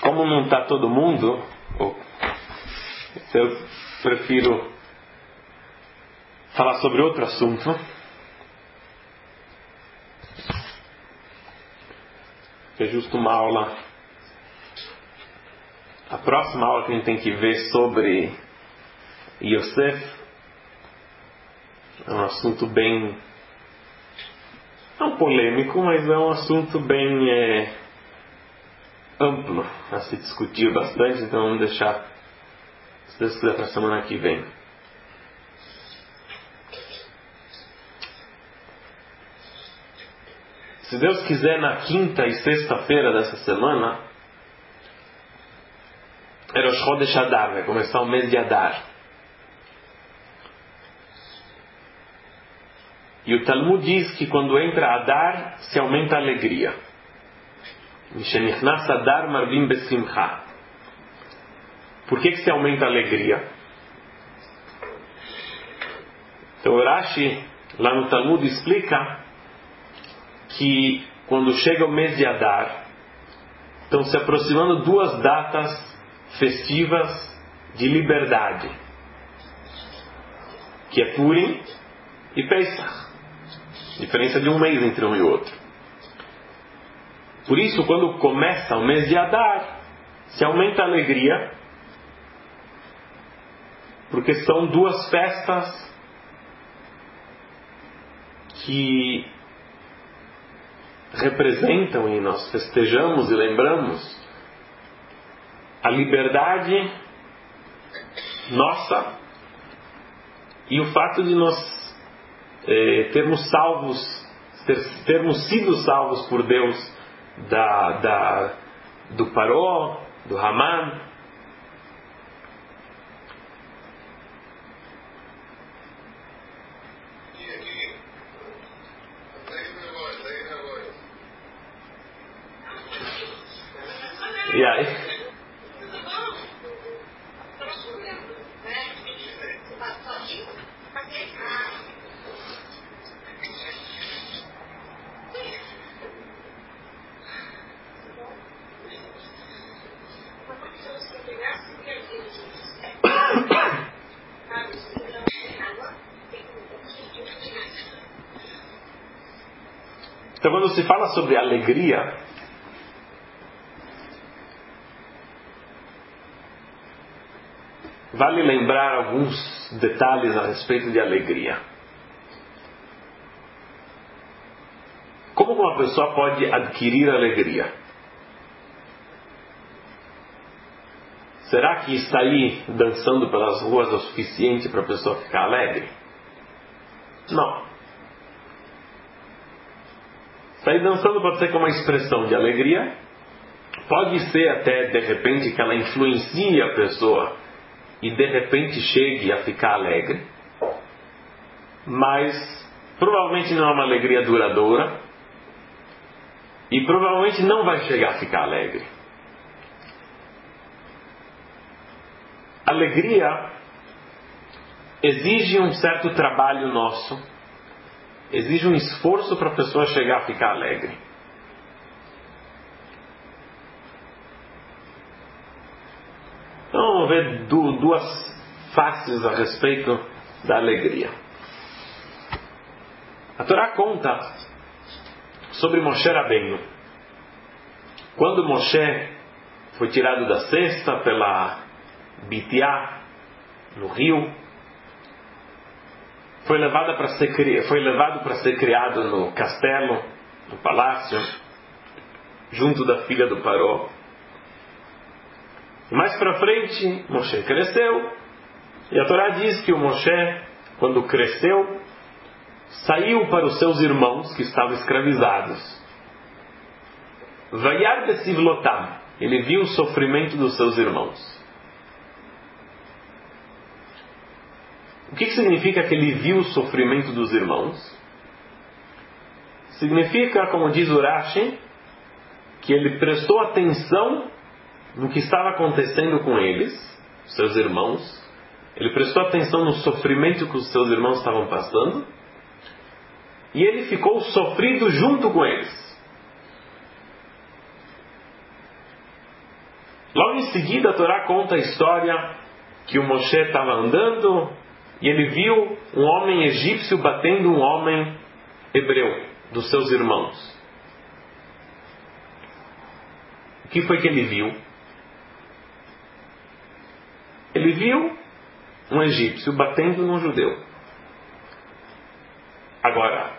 como não está todo mundo, eu prefiro falar sobre outro assunto. Que é justo uma aula. A próxima aula que a gente tem que ver sobre Yosef é um assunto bem, não polêmico, mas é um assunto bem amplo a se discutir bastante, então vamos deixar, se Deus quiser, para a semana que vem. Se Deus quiser, na quinta e sexta-feira dessa semana é Rosh Chodesh Adar, vai começar o mês de Adar. E o Talmud diz que quando entra Adar, se aumenta a alegria. Mishenichnas Adar marvim besimcha. Por que se aumenta a alegria? Então o Rashi, lá no Talmud, explica que quando chega o mês de Adar, estão se aproximando duas datas festivas de liberdade, que é Purim e Pesach. Diferença de um mês entre um e outro. Por isso, quando começa o mês de Adar, se aumenta a alegria, porque são duas festas que representam, e nós festejamos e lembramos a liberdade nossa e o fato de nós termos sido salvos por Deus do Paró, do Haman. E aí? Então, quando se fala sobre alegria, vale lembrar alguns detalhes a respeito de alegria. Como uma pessoa pode adquirir alegria? Será que sair dançando pelas ruas é o suficiente para a pessoa ficar alegre? Não. Sair dançando pode ser como uma expressão de alegria. Pode ser até, de repente, que ela influencie a pessoa e, de repente, chegue a ficar alegre. Mas, provavelmente não é uma alegria duradoura. E, provavelmente, não vai chegar a ficar alegre. Alegria exige um certo trabalho nosso. Exige um esforço para a pessoa chegar a ficar alegre. Então vamos ver duas faces a respeito da alegria. A Torá conta sobre Moshe Rabbeinu. Quando Moshe foi tirado da cesta pela Bitiá, no rio, foi levado para ser criado no castelo, no palácio, junto da filha do Paró. Mais para frente, Moshe cresceu, e a Torá diz que o Moshe, quando cresceu, saiu para os seus irmãos que estavam escravizados. Vayar besivlotam, ele viu o sofrimento dos seus irmãos. O que significa que ele viu o sofrimento dos irmãos? Significa, como diz o Rashi, que ele prestou atenção no que estava acontecendo com eles, seus irmãos. Ele prestou atenção no sofrimento que os seus irmãos estavam passando. E ele ficou sofrido junto com eles. Logo em seguida a Torá conta a história que o Moshe estava andando e ele viu um homem egípcio batendo um homem hebreu, dos seus irmãos. O que foi que ele viu? Ele viu um egípcio batendo num judeu. Agora,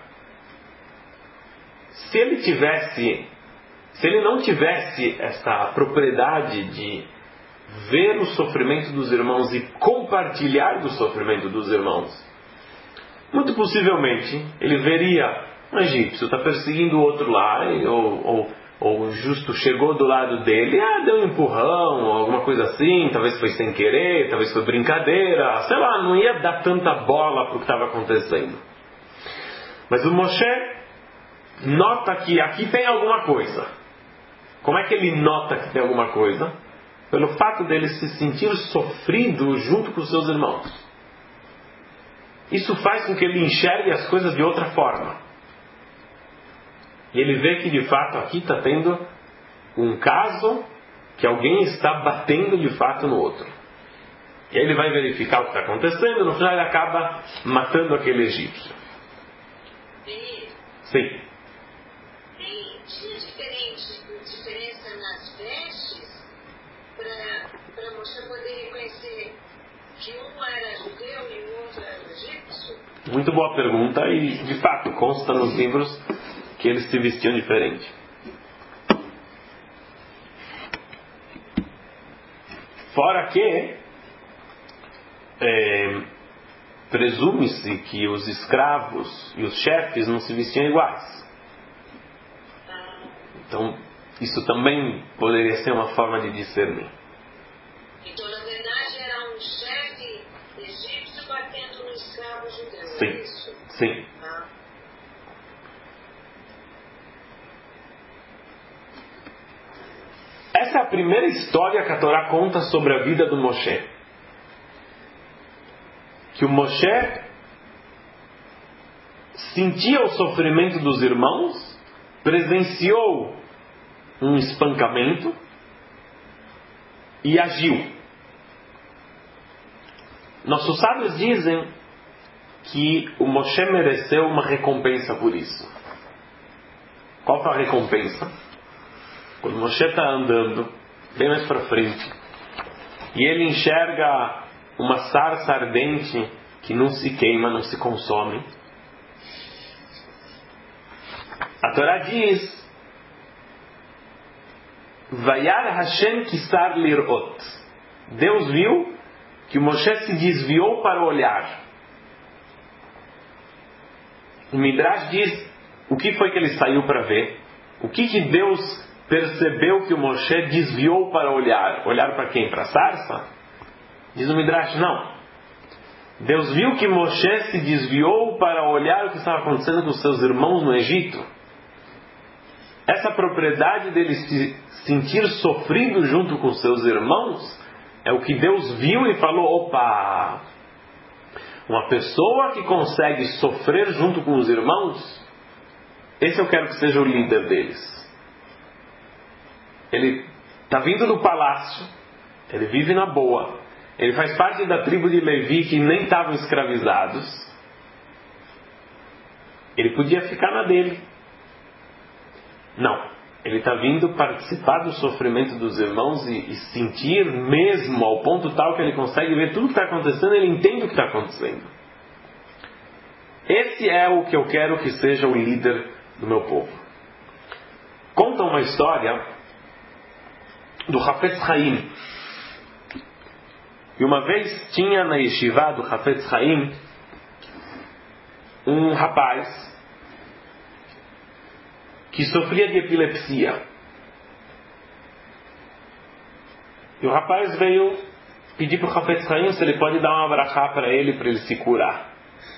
se ele não tivesse essa propriedade de ver o sofrimento dos irmãos e compartilhar do sofrimento dos irmãos, muito possivelmente ele veria um egípcio está perseguindo o outro lá, ou justo chegou do lado dele, deu um empurrão, ou alguma coisa assim, talvez foi sem querer, talvez foi brincadeira, sei lá, não ia dar tanta bola para o que estava acontecendo. Mas o Moshe nota que aqui tem alguma coisa. Como é que ele nota que tem alguma coisa? Pelo fato dele se sentir sofrido junto com os seus irmãos. Isso faz com que ele enxergue as coisas de outra forma. E ele vê que de fato aqui está tendo um caso que alguém está batendo de fato no outro. E aí ele vai verificar o que está acontecendo e no final ele acaba matando aquele egípcio. Sim. Diferença nas vestes para você poder reconhecer que um era judeu e o outro era egípcio? Muito boa pergunta e de fato consta nos livros que eles se vestiam diferente. Fora que presume-se que os escravos e os chefes não se vestiam iguais. Então, isso também poderia ser uma forma de discernir. Então, na verdade, era um chefe egípcio batendo no escravo judeu. Sim, é isso? sim. Essa é a primeira história que a Torá conta sobre a vida do Moshe. Que o Moshe sentia o sofrimento dos irmãos, presenciou um espancamento e agiu. Nossos sábios dizem que o Moshe mereceu uma recompensa por isso. Qual foi a recompensa? Quando o Moshe está andando bem mais para frente e ele enxerga uma sarça ardente que não se queima, não se consome, a Torá diz: Vayar Hashem kisar lirot. Deus viu que o Moshe se desviou para olhar. O Midrash diz: o que foi que ele saiu para ver? O que Deus percebeu que o Moshe desviou para olhar? Olhar para quem? Para a sarça? Diz o Midrash: não. Deus viu que Moshe se desviou para olhar o que estava acontecendo com seus irmãos no Egito. Essa propriedade dele se sentir sofrido junto com seus irmãos é o que Deus viu e falou: opa, uma pessoa que consegue sofrer junto com os irmãos, esse eu quero que seja o líder deles. Ele está vindo do palácio, ele vive na boa, ele faz parte da tribo de Levi que nem estavam escravizados. Ele podia ficar na dele. Não, ele está vindo participar do sofrimento dos irmãos e sentir mesmo ao ponto tal que ele consegue ver tudo que está acontecendo, ele entende o que está acontecendo. Esse é o que eu quero que seja o líder do meu povo. Conta uma história do Hafetz Haim. E uma vez tinha na yeshiva do Hafetz Haim um rapaz que sofria de epilepsia. E o rapaz veio pedir para o Hafetz Haim se ele pode dar uma brachá para ele se curar.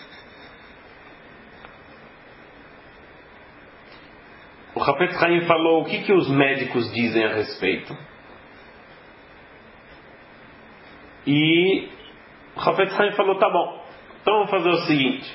O Hafetz Haim falou: o que os médicos dizem a respeito? E o Hafetz Haim falou: tá bom, então vamos fazer o seguinte.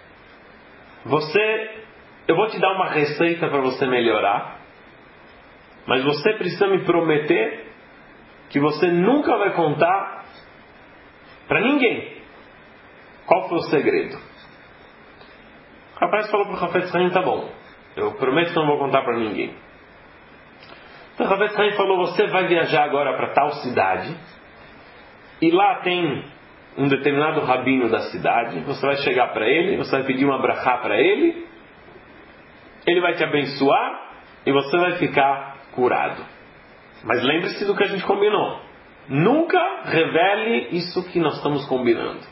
Eu vou te dar uma receita para você melhorar. mas você precisa me prometer que você nunca vai contar para ninguém qual foi o segredo. O rapaz falou para o Hafetz Haim, tá bom, eu prometo que não vou contar para ninguém. Então o Hafetz Haim falou, você vai viajar agora para tal cidade, e lá tem um determinado rabino da cidade, você vai chegar para ele, você vai pedir uma brachá para ele, ele vai te abençoar, e você vai ficar curado. Mas lembre-se do que a gente combinou. Nunca revele isso que nós estamos combinando.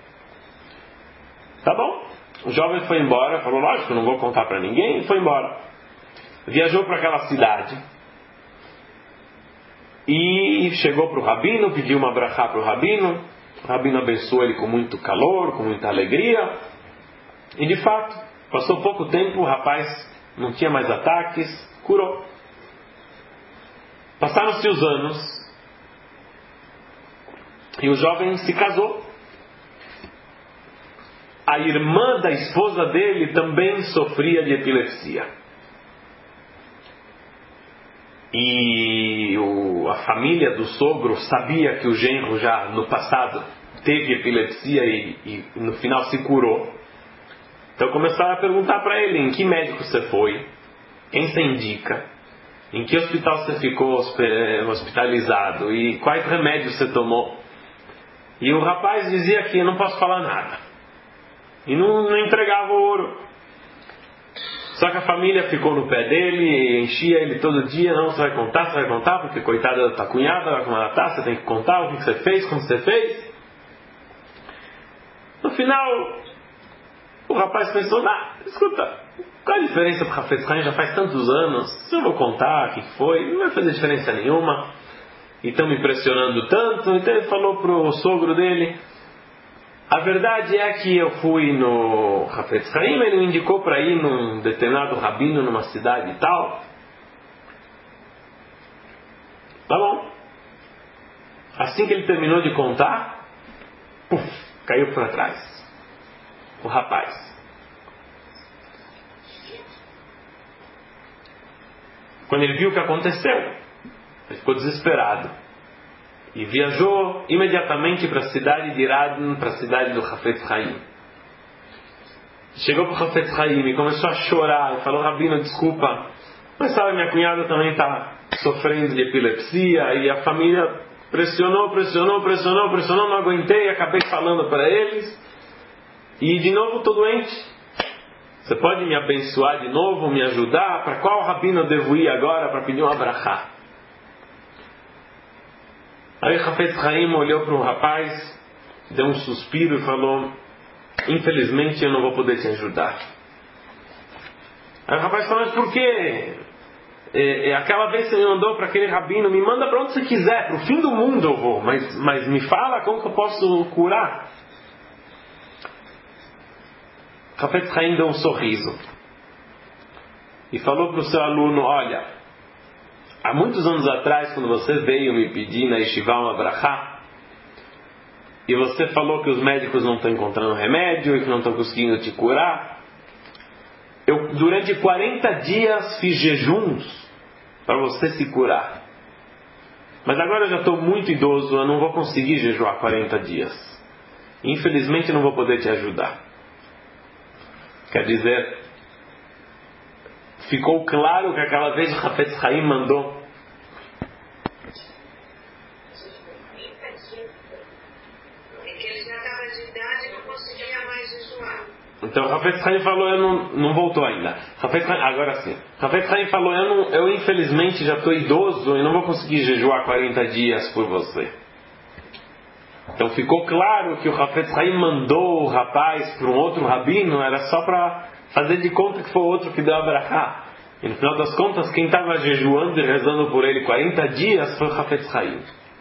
Tá bom? O jovem foi embora, falou, lógico, não vou contar para ninguém, e foi embora. Viajou para aquela cidade. E chegou para o rabino, pediu uma brachá para o rabino. O rabino abençoou ele com muito calor, com muita alegria. E de fato, passou pouco tempo, o rapaz não tinha mais ataques, curou. Passaram-se os anos e o jovem se casou. A irmã da esposa dele também sofria de epilepsia. E a família do sogro sabia que o genro já no passado teve epilepsia e no final se curou. Então começaram a perguntar para ele, em que médico você foi? Quem você indica? Em que hospital você ficou hospitalizado? E quais remédios você tomou? E o rapaz dizia que eu não posso falar nada. E não entregava o ouro. Só que a família ficou no pé dele, enchia ele todo dia. Não, você vai contar, porque coitada da tua cunhada, como ela está, você tem que contar o que você fez, como você fez. No final, o rapaz pensou, escuta, qual a diferença para o Hafetz Haim? Já faz tantos anos, se eu vou contar o que foi, não vai fazer diferença nenhuma. E estão me impressionando tanto. Então ele falou para o sogro dele, a verdade é que eu fui no Hafetz Haim, ele me indicou para ir num determinado rabino numa cidade e tal. Tá bom. Assim que ele terminou de contar, caiu para trás o rapaz. Quando ele viu o que aconteceu, ele ficou desesperado e viajou imediatamente para a cidade de Iradin, para a cidade do Hafetz Haim. Chegou para o Hafetz Haim e começou a chorar e falou, rabino, desculpa, mas sabe, minha cunhada também está sofrendo de epilepsia e a família pressionou, não aguentei, acabei falando para eles e de novo estou doente. Você pode me abençoar de novo, me ajudar? Para qual rabino eu devo ir agora para pedir uma brachá? Aí o Hafetz Haim olhou para o rapaz, deu um suspiro e falou, infelizmente eu não vou poder te ajudar. Aí o rapaz falou, mas por quê? Aquela vez você me mandou para aquele rabino, me manda para onde você quiser, para o fim do mundo eu vou, mas me fala como que eu posso curar. Hafetz Haim deu um sorriso e falou para o seu aluno, olha, há muitos anos atrás, quando você veio me pedir na Yeshiva uma brachá, e você falou que os médicos não estão encontrando remédio e que não estão conseguindo te curar, eu durante 40 dias fiz jejuns para você se curar. Mas agora eu já estou muito idoso, eu não vou conseguir jejuar 40 dias. Infelizmente não vou poder te ajudar. Quer dizer, ficou claro que aquela vez o Hafetz Haim mandou. Que ele já estava de idade e não conseguia mais jejuar. Então o Hafetz Haim falou, eu não voltou ainda. Agora sim. Hafetz Haim falou, eu infelizmente já estou idoso e não vou conseguir jejuar 40 dias por você. Então ficou claro que o Hafetz Haim mandou o rapaz para um outro rabino, era só para fazer de conta que foi o outro que deu a brachá. E no final das contas, quem estava jejuando e rezando por ele 40 dias foi o Hafetz Haim.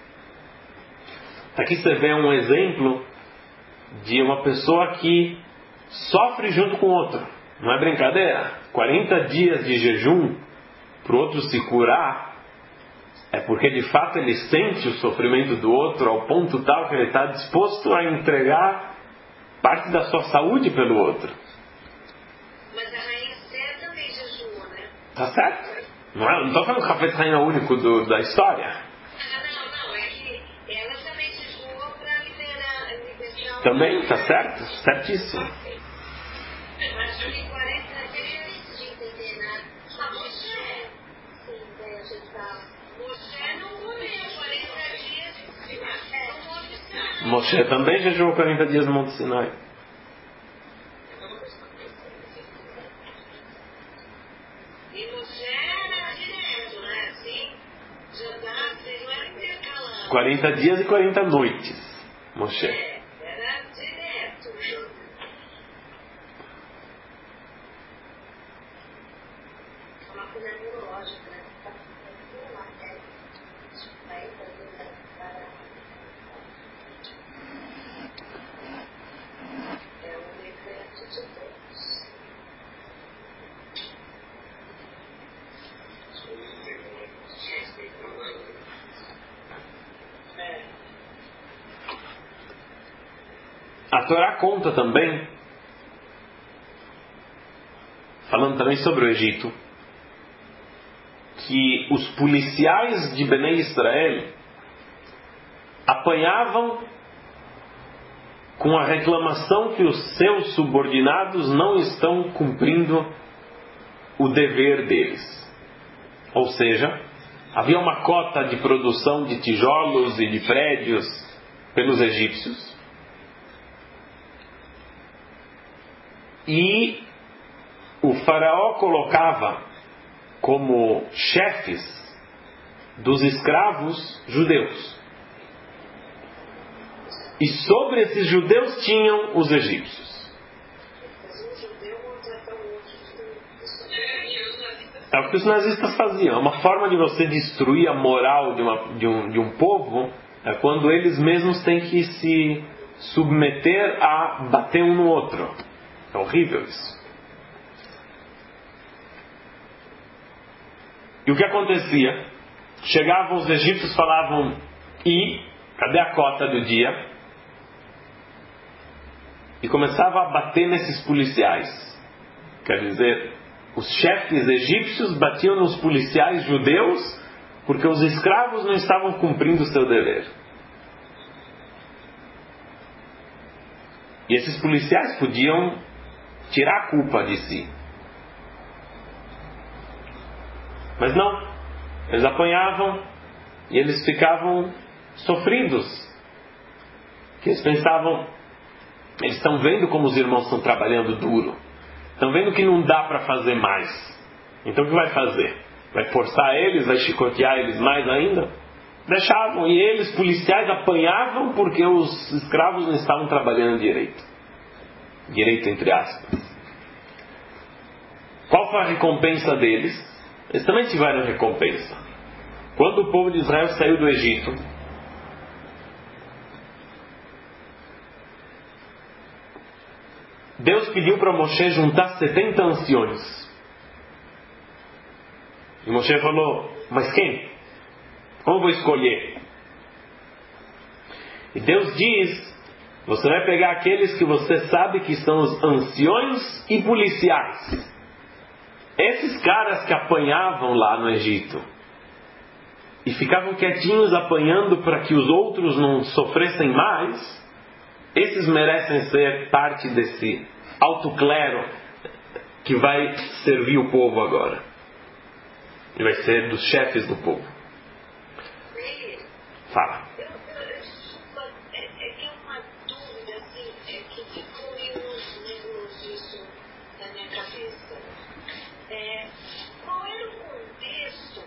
Aqui você vê um exemplo de uma pessoa que sofre junto com o outro. Não é brincadeira. 40 dias de jejum para o outro se curar é porque de fato ele sente o sofrimento do outro ao ponto tal que ele está disposto a entregar parte da sua saúde pelo outro. Mas a rainha Esther também jejua, né? Tá certo? Não estou falando que o Hafetz Haim é o único da história. Não, é que ela também jejuou para liberar Também, está certo? Certíssimo. Mas de 40 dias de entender nada. Moshe. Sim, daí a gente fala. Moshe não comeu 40 dias no Monte Sinai. Moshe também jejuou 40 dias no Monte Sinai. E Moshe era direto, né? Assim, jantar, não era intercalando. 40 dias e 40 noites. Moshe. Era direto. Uma coisa neurológica, né? É um decreto de Deus. A Torá conta também, falando também sobre o Egito, que os policiais de Bnei Israel apanhavam com a reclamação que os seus subordinados não estão cumprindo o dever deles. Ou seja, havia uma cota de produção de tijolos e de prédios pelos egípcios, e o faraó colocava como chefes dos escravos judeus. E sobre esses judeus tinham os egípcios. É o que os nazistas faziam. Uma forma de você destruir a moral de um povo é quando eles mesmos têm que se submeter a bater um no outro. É horrível isso. E o que acontecia? Chegavam os egípcios, falavam: e cadê a cota do dia? E começava a bater nesses policiais. Quer dizer, os chefes egípcios batiam nos policiais judeus porque os escravos não estavam cumprindo o seu dever. E esses policiais podiam tirar a culpa de si. Mas não. Eles apanhavam e eles ficavam sofridos. Que eles pensavam: eles estão vendo como os irmãos estão trabalhando duro. Estão vendo que não dá para fazer mais. Então o que vai fazer? Vai forçar eles? Vai chicotear eles mais ainda? Deixavam. E eles, policiais, apanhavam porque os escravos não estavam trabalhando direito. Direito entre aspas. Qual foi a recompensa deles? Eles também tiveram recompensa. Quando o povo de Israel saiu do Egito, Deus pediu para Moshe juntar 70 anciões. E Moshe falou: mas quem? Como vou escolher? E Deus diz: você vai pegar aqueles que você sabe que são os anciões e policiais. Esses caras que apanhavam lá no Egito e ficavam quietinhos apanhando para que os outros não sofressem mais, esses merecem ser parte desse alto clero que vai servir o povo agora. E vai ser dos chefes do povo. Fala. É que é uma dúvida, assim, que ficou nebuloso isso na minha cabeça. Qual era o contexto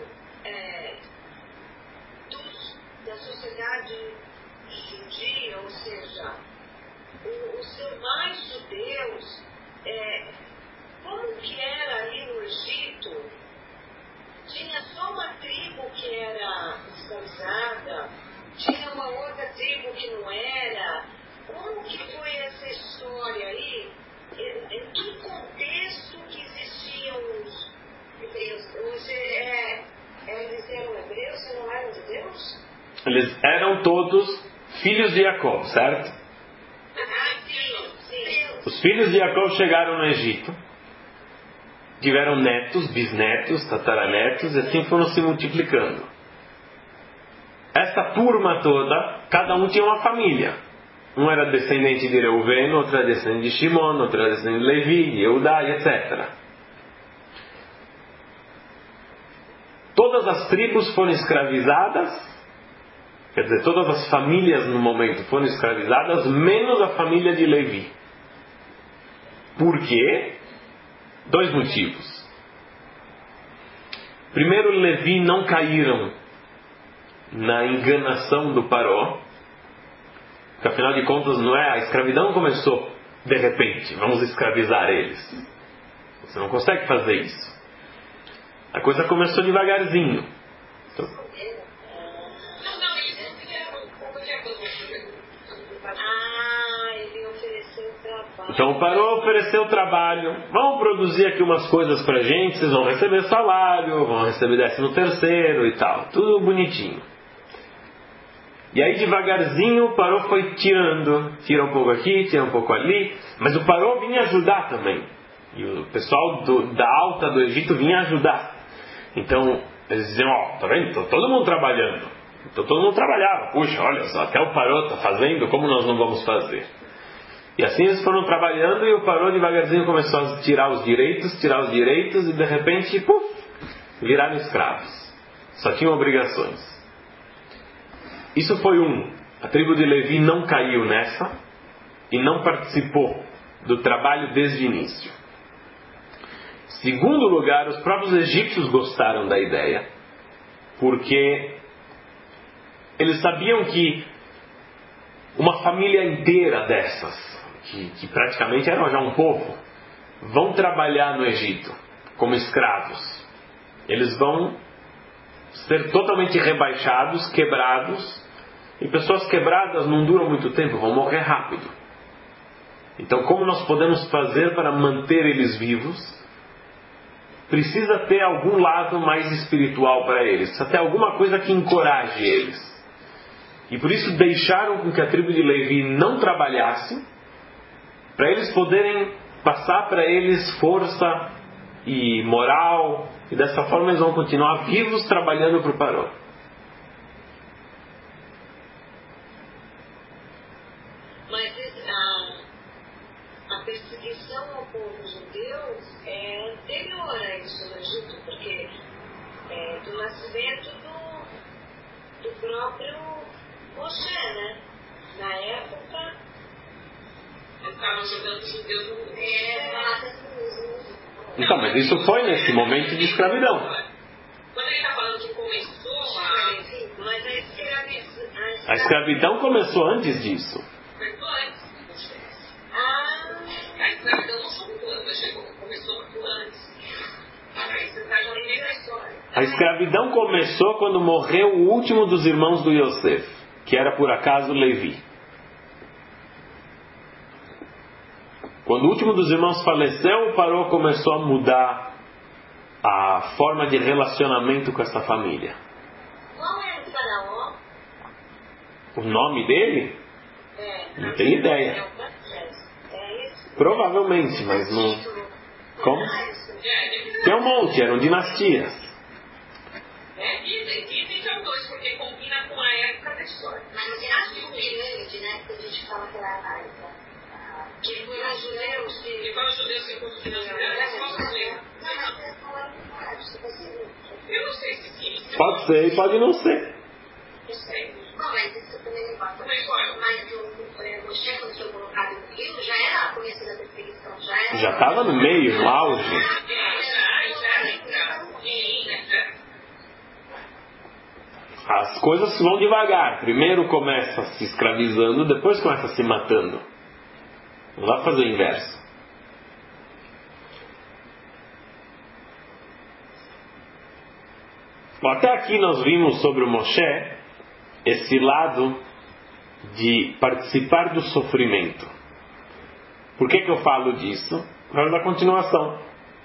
da sociedade judia, ou seja, os demais judeus, como que era ali no Egito? Tinha só uma tribo que era escravizada, tinha uma outra tribo que não era. Como que foi essa história aí? Em que contexto que existiam os hebreus? Eles eram hebreus e não eram judeus? Eles eram todos filhos de Jacó, certo? Sim. Os filhos de Jacó chegaram no Egito. tiveram netos, bisnetos, tataranetos, e assim foram se multiplicando. Essa turma toda, cada um tinha uma família. Um era descendente de Reuven, outro era descendente de Shimon, outro era descendente de Levi, Eudá, etc. Todas as tribos foram escravizadas, quer dizer, todas as famílias no momento foram escravizadas, menos a família de Levi. Por quê? 2 motivos. Primeiro, Levi não caíram na enganação do Paró, porque afinal de contas não é, a escravidão começou de repente, vamos escravizar eles. Você não consegue fazer isso. A coisa começou devagarzinho. Então, ele ofereceu trabalho. então o Paró ofereceu trabalho. Vamos produzir aqui umas coisas pra gente, vocês vão receber salário, vão receber 13º e tal. Tudo bonitinho. E aí devagarzinho o Paró foi tirando. Tira um pouco aqui, tira um pouco ali. Mas o Paró vinha ajudar também. E o pessoal da alta do Egito vinha ajudar. Então eles diziam, tá vendo? Então, todo mundo trabalhando. Então todo mundo trabalhava. Puxa, olha só, até o Paró está fazendo, como nós não vamos fazer? E assim eles foram trabalhando e o Paró devagarzinho começou a tirar os direitos e de repente, viraram escravos. Só tinham obrigações. Isso foi a tribo de Levi não caiu nessa e não participou do trabalho desde o início. Segundo lugar, os próprios egípcios gostaram da ideia, porque eles sabiam que uma família inteira dessas, que praticamente eram já um povo, vão trabalhar no Egito como escravos. Eles vão ser totalmente rebaixados, quebrados, e pessoas quebradas não duram muito tempo, vão morrer rápido. Então, como nós podemos fazer para manter eles vivos? Precisa ter algum lado mais espiritual para eles, precisa ter alguma coisa que encoraje eles. E por isso deixaram com que a tribo de Levi não trabalhasse, para eles poderem passar para eles força e moral, e dessa forma eles vão continuar vivos trabalhando para o Paró. Mas a perseguição ao povo judeu é anterior a isso no Egito, porque do nascimento do próprio Moshe, né? Na época, estavam jogando os judeus no mundo. Então, mas isso foi nesse momento de escravidão. Quando ele está falando que começou mas a escravidão começou antes disso. Começou antes. A escravidão não são quando começou antes. Aí você está já no meio da história. A escravidão começou quando morreu o último dos irmãos do Yosef, que era por acaso Levi. Quando o último dos irmãos faleceu, o Paró começou a mudar a forma de relacionamento com essa família. Qual é o faraó? O nome dele? Não tenho ideia. Provavelmente, mas não... Como? Tem um monte, eram dinastias. Dizem que é o 2, porque combina com a época da história. Mas acho que o pirâmide, né, que a gente fala que era que foram os judeus que construíram as pirâmides, qual eu não sei se sim. Pode ser e pode não ser. Não sei. Não, mas isso também não importa. Mas o Moshe, quando foi colocado no rio, já era começo da perseguição. Já estava no meio, no auge. As coisas vão devagar. Primeiro começa se escravizando, depois começa se matando. Não dá para fazer o inverso. Bom, até aqui nós vimos sobre o Moshe esse lado de participar do sofrimento. Por que eu falo disso? Por causa da continuação.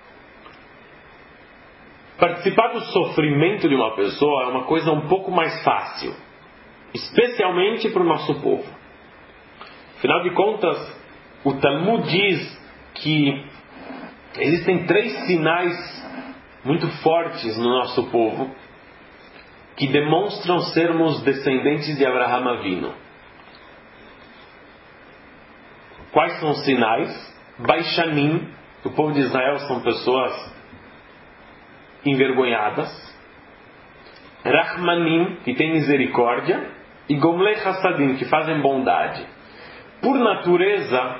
Participar do sofrimento de uma pessoa é uma coisa um pouco mais fácil, especialmente para o nosso povo. Afinal de contas, o Talmud diz que Existem 3 sinais muito fortes no nosso povo que demonstram sermos descendentes de Abraham Avinu. Quais são os sinais? Baishanim, o povo de Israel são pessoas envergonhadas. Rahmanim, que tem misericórdia. E Gomlei Hassadim, que fazem bondade. Por natureza,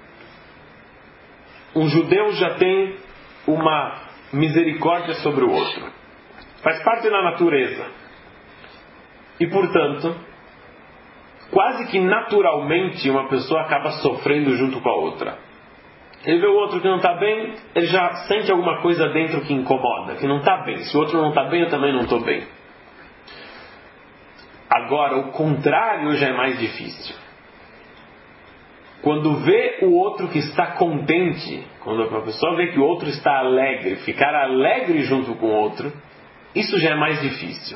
um judeu já tem uma misericórdia sobre o outro. Faz parte da natureza. E, portanto, quase que naturalmente uma pessoa acaba sofrendo junto com a outra. Ele vê o outro que não está bem, ele já sente alguma coisa dentro que incomoda, que não está bem. Se o outro não está bem, eu também não estou bem. Agora, o contrário já é mais difícil. Quando vê o outro que está contente, quando a pessoa vê que o outro está alegre, ficar alegre junto com o outro, isso já é mais difícil.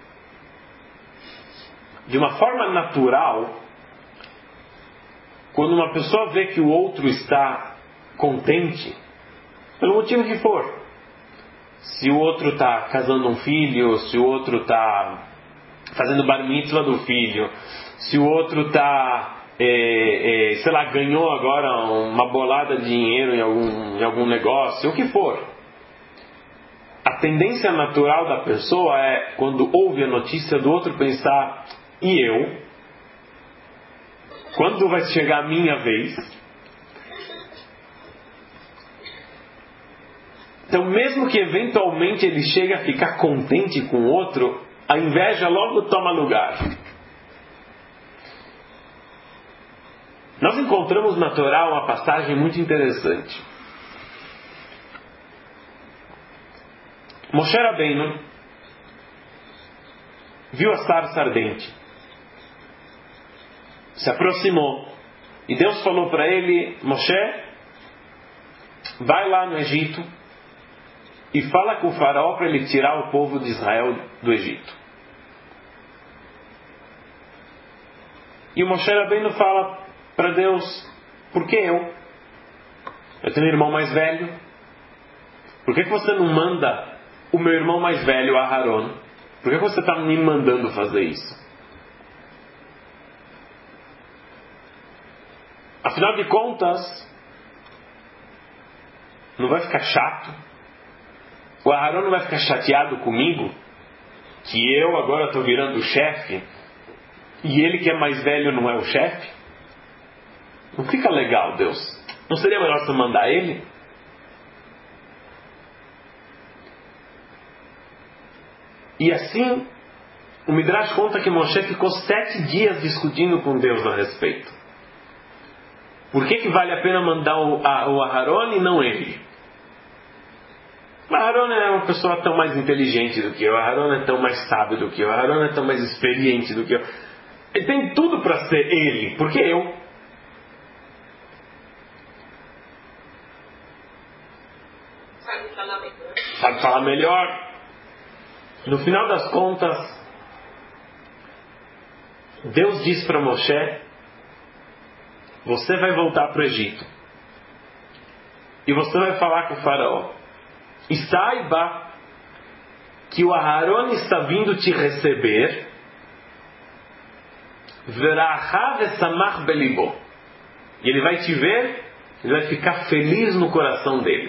De uma forma natural, quando uma pessoa vê que o outro está contente, pelo motivo que for, se o outro está casando um filho, se o outro está fazendo bar mitzvah do filho, se o outro está, sei lá, ganhou agora uma bolada de dinheiro em algum negócio, o que for. A tendência natural da pessoa é, quando ouve a notícia do outro, pensar: e eu? Quando vai chegar a minha vez? Então, mesmo que eventualmente ele chegue a ficar contente com o outro, a inveja logo toma lugar. Nós encontramos na Torá uma passagem muito interessante. Moshe Rabbeinu viu a sarça ardente, se aproximou, e Deus falou para ele: Moshe, vai lá no Egito e fala com o faraó para ele tirar o povo de Israel do Egito. E o Moshe Rabbeinu fala para Deus: por que eu? Eu tenho um irmão mais velho. Por que você não manda o meu irmão mais velho, Aharon? Por que você está me mandando fazer isso? Afinal de contas, não vai ficar chato? O Aharon não vai ficar chateado comigo? Que eu agora estou virando o chefe e ele que é mais velho não é o chefe? Não fica legal, Deus. Não seria melhor você mandar ele? E assim, o Midrash conta que Moshe ficou 7 dias discutindo com Deus a respeito. Por que vale a pena mandar o Aharon e não ele? O Aharon é uma pessoa tão mais inteligente do que eu. O Aharon é tão mais sábio do que eu. O Aharon é tão mais experiente do que eu. Ele tem tudo para ser ele. Por que eu? Sabe falar melhor. No final das contas, Deus diz para Moshe: você vai voltar para o Egito e você vai falar com o faraó, e saiba que o Aharon está vindo te receber, e ele vai te ver, ele vai ficar feliz no coração dele.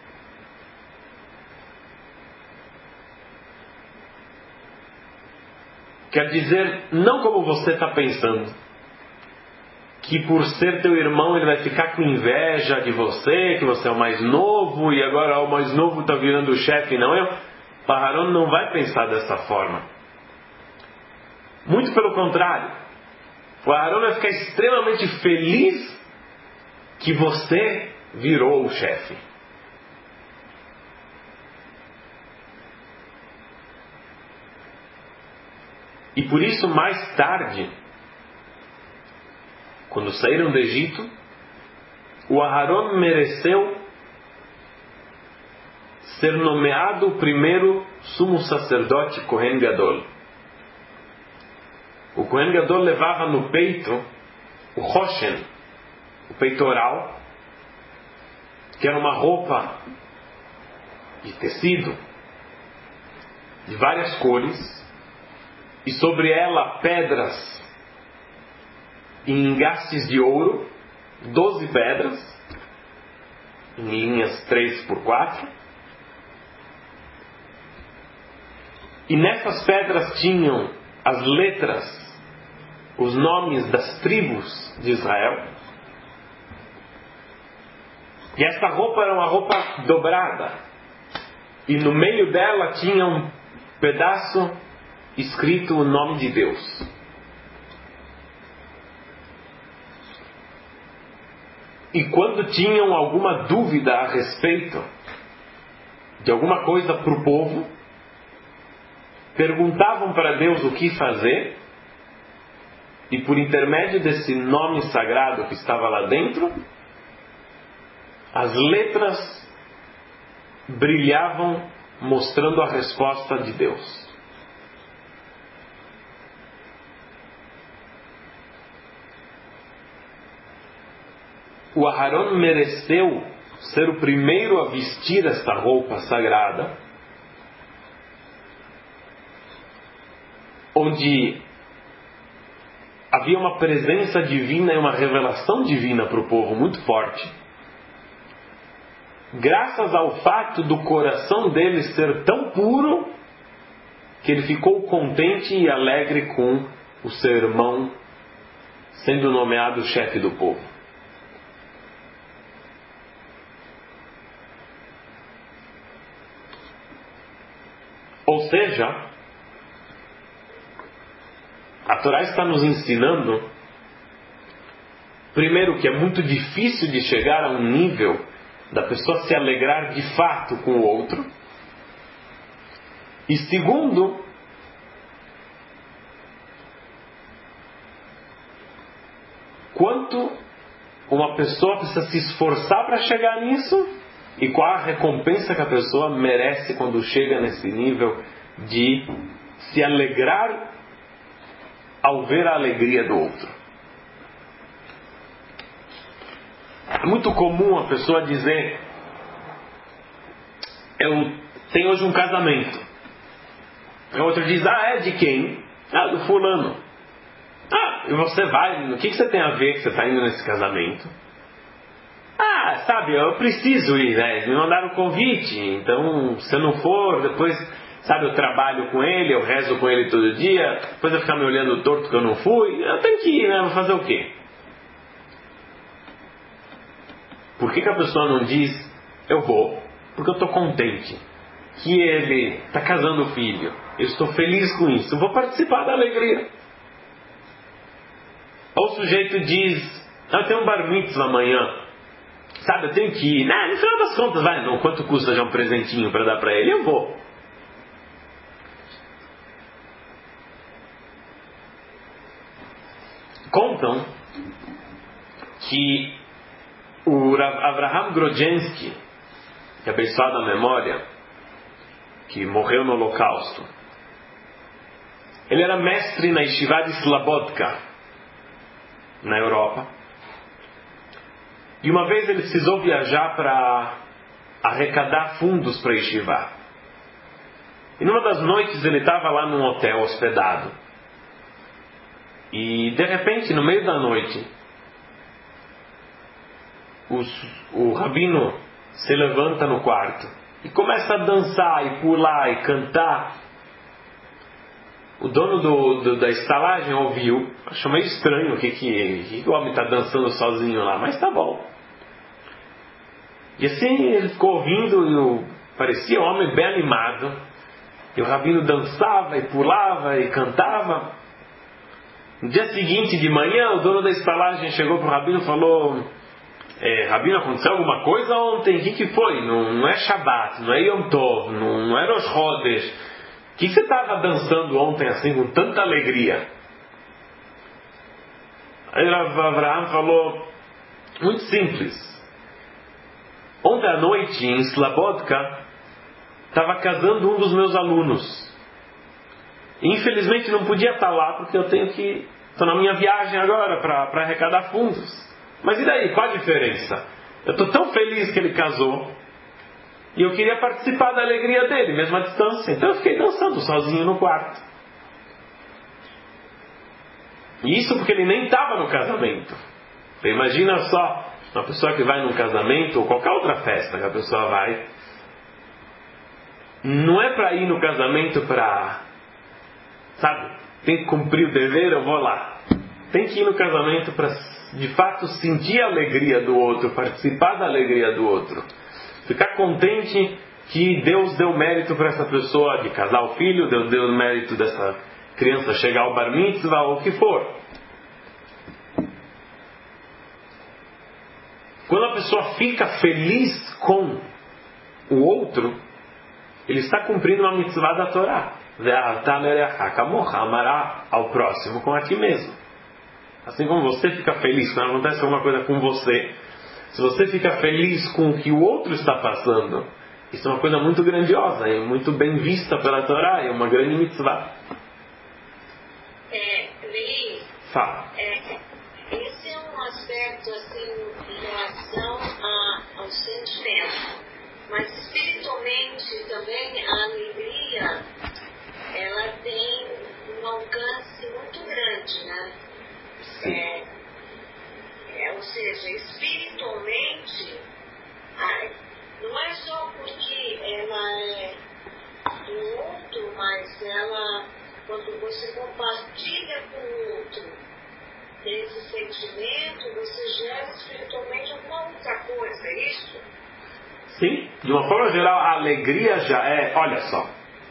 Quer dizer, não como você está pensando, que por ser teu irmão ele vai ficar com inveja de você, que você é o mais novo e agora o mais novo está virando o chefe, não eu. O Aharon não vai pensar dessa forma. Muito pelo contrário. O Aharon vai ficar extremamente feliz que você virou o chefe. E por isso, mais tarde, quando saíram do Egito, o Aharon mereceu ser nomeado o primeiro sumo sacerdote Kohen Gadol. O Kohen Gadol levava no peito o Roshen, o peitoral, que era uma roupa de tecido, de várias cores, e sobre ela pedras em engastes de ouro, 12 pedras, em linhas 3x4. E nessas pedras tinham as letras, os nomes das tribos de Israel. E essa roupa era uma roupa dobrada. E no meio dela tinha um pedaço escrito o nome de Deus. E quando tinham alguma dúvida a respeito de alguma coisa para o povo, perguntavam para Deus o que fazer, e por intermédio desse nome sagrado que estava lá dentro, as letras brilhavam mostrando a resposta de Deus. O Aharon mereceu ser o primeiro a vestir esta roupa sagrada, onde havia uma presença divina e uma revelação divina para o povo muito forte, graças ao fato do coração dele ser tão puro que ele ficou contente e alegre com o seu irmão sendo nomeado chefe do povo. Ou seja, a Torá está nos ensinando, primeiro, que é muito difícil de chegar a um nível da pessoa se alegrar de fato com o outro. E segundo, quanto uma pessoa precisa se esforçar para chegar nisso e qual a recompensa que a pessoa merece quando chega nesse nível de se alegrar ao ver a alegria do outro. É muito comum a pessoa dizer: eu tenho hoje um casamento. O outro diz: é de quem? Do fulano. E você vai, o que você tem a ver que você está indo nesse casamento? Sabe, eu preciso ir, né? Me mandaram um convite, então se eu não for, depois, sabe, eu trabalho com ele, eu rezo com ele todo dia, depois eu ficar me olhando torto que eu não fui, eu tenho que ir, né? Vou fazer o quê? Por que a pessoa não diz: eu vou, porque eu estou contente que ele está casando o filho, eu estou feliz com isso, eu vou participar da alegria. Ou o sujeito diz: eu tenho um bar mitzvah amanhã, sabe, eu tenho que ir. No final das contas, não, quanto custa já um presentinho para dar para ele? Eu vou. Contam que o Avraham Grodzinski, que é abençoado a memória, que morreu no Holocausto, ele era mestre na Yeshiva de Slabodka, na Europa. E uma vez ele precisou viajar para arrecadar fundos para Yeshiva. E numa das noites ele estava lá num hotel hospedado. E de repente, no meio da noite, o rabino se levanta no quarto e começa a dançar e pular e cantar. O dono da estalagem ouviu, achou meio estranho que o homem está dançando sozinho lá, mas tá bom. E assim ele ficou ouvindo, parecia um homem bem animado, e o rabino dançava e pulava e cantava. No dia seguinte de manhã, o dono da estalagem chegou para o rabino e falou: rabino, aconteceu alguma coisa ontem? O que foi? Não é Shabbat, não é Yom Tov, não é Rosh Chodesh. O que você estava dançando ontem assim com tanta alegria? Aí Avraham falou: muito simples. Ontem à noite, em Slabodka, estava casando um dos meus alunos. Infelizmente não podia estar lá porque eu estou na minha viagem agora para arrecadar fundos. Mas e daí? Qual a diferença? Eu estou tão feliz que ele casou. E eu queria participar da alegria dele, mesmo à distância. Então eu fiquei dançando sozinho no quarto. E isso porque ele nem estava no casamento. Você imagina só, uma pessoa que vai num casamento, ou qualquer outra festa que a pessoa vai, não é para ir no casamento para, sabe, tem que cumprir o dever, eu vou lá. Tem que ir no casamento para, de fato, sentir a alegria do outro, participar da alegria do outro. Ficar contente que Deus deu mérito para essa pessoa de casar o filho, Deus deu mérito dessa criança chegar ao bar mitzvah, ou o que for. Quando a pessoa fica feliz com o outro, ele está cumprindo uma mitzvah da Torá. Amará ao próximo com a ti mesmo. Assim como você fica feliz quando acontece alguma coisa com você, se você fica feliz com o que o outro está passando, isso é uma coisa muito grandiosa e muito bem vista pela Torá, é uma grande mitzvah. Fala. Esse é um aspecto assim em relação ao sentimento, mas espiritualmente também a alegria ela tem um alcance muito grande, né? Ou seja, espiritualmente, não é só porque ela é do outro, mas ela, quando você compartilha com o outro esse sentimento, você gera espiritualmente alguma outra coisa, é isso? Sim, de uma forma geral, a alegria já é, olha só.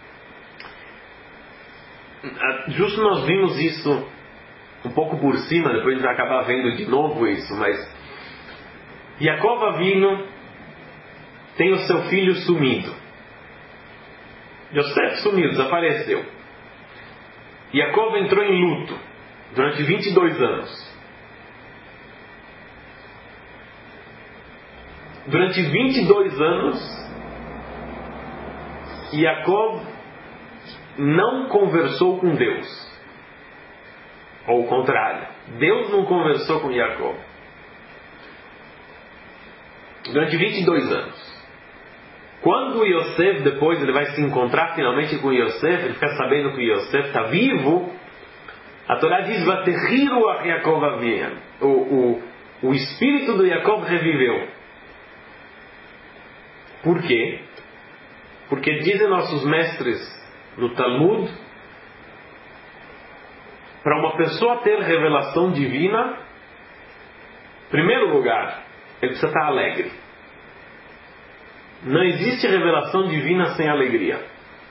Justo nós vimos isso um pouco por cima, depois a gente vai acabar vendo de novo isso, mas Yaakov Avinu tem o seu filho sumido. Yosef sumiu, desapareceu. Yaakov entrou em luto durante 22 anos. Durante 22 anos, Yaakov não conversou com Deus. Ou o contrário, Deus não conversou com Yaakov. Durante 22 anos. Quando Yosef, depois ele vai se encontrar finalmente com Yosef, ele fica sabendo que Yosef está vivo, a Torá diz, Vatechiru a Yaakov Avinu. O espírito do Yaakov reviveu. Por quê? Porque dizem nossos mestres no Talmud, para uma pessoa ter revelação divina, em primeiro lugar, ele precisa estar alegre. Não existe revelação divina sem alegria.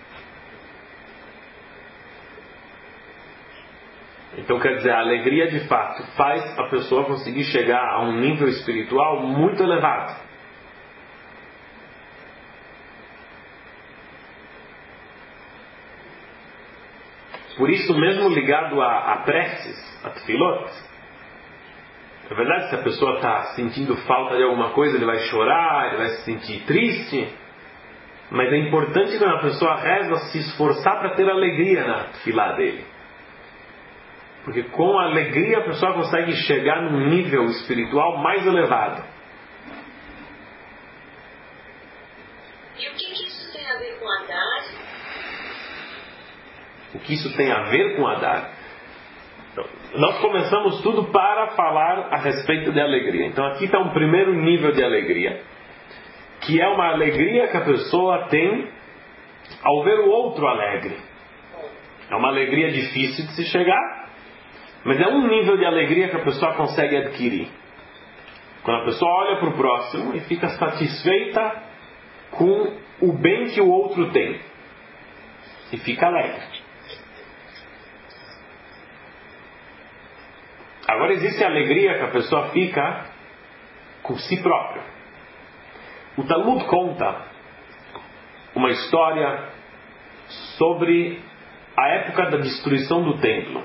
Então quer dizer, a alegria de fato faz a pessoa conseguir chegar a um nível espiritual muito elevado. Por isso mesmo ligado a preces, a tefilot, é verdade, se a pessoa está sentindo falta de alguma coisa, ele vai chorar, ele vai se sentir triste, mas é importante quando a pessoa reza se esforçar para ter alegria na tefilá dele. Porque com a alegria a pessoa consegue chegar num nível espiritual mais elevado. E o que isso tem a ver com Adar? O que isso tem a ver com Adar? Então, nós começamos tudo para falar a respeito de alegria. Então aqui está um primeiro nível de alegria, que é uma alegria que a pessoa tem ao ver o outro alegre. É uma alegria difícil de se chegar, mas é um nível de alegria que a pessoa consegue adquirir. Quando a pessoa olha para o próximo e fica satisfeita com o bem que o outro tem. E fica alegre. Agora existe a alegria que a pessoa fica com si própria. O Talmud conta uma história sobre a época da destruição do templo.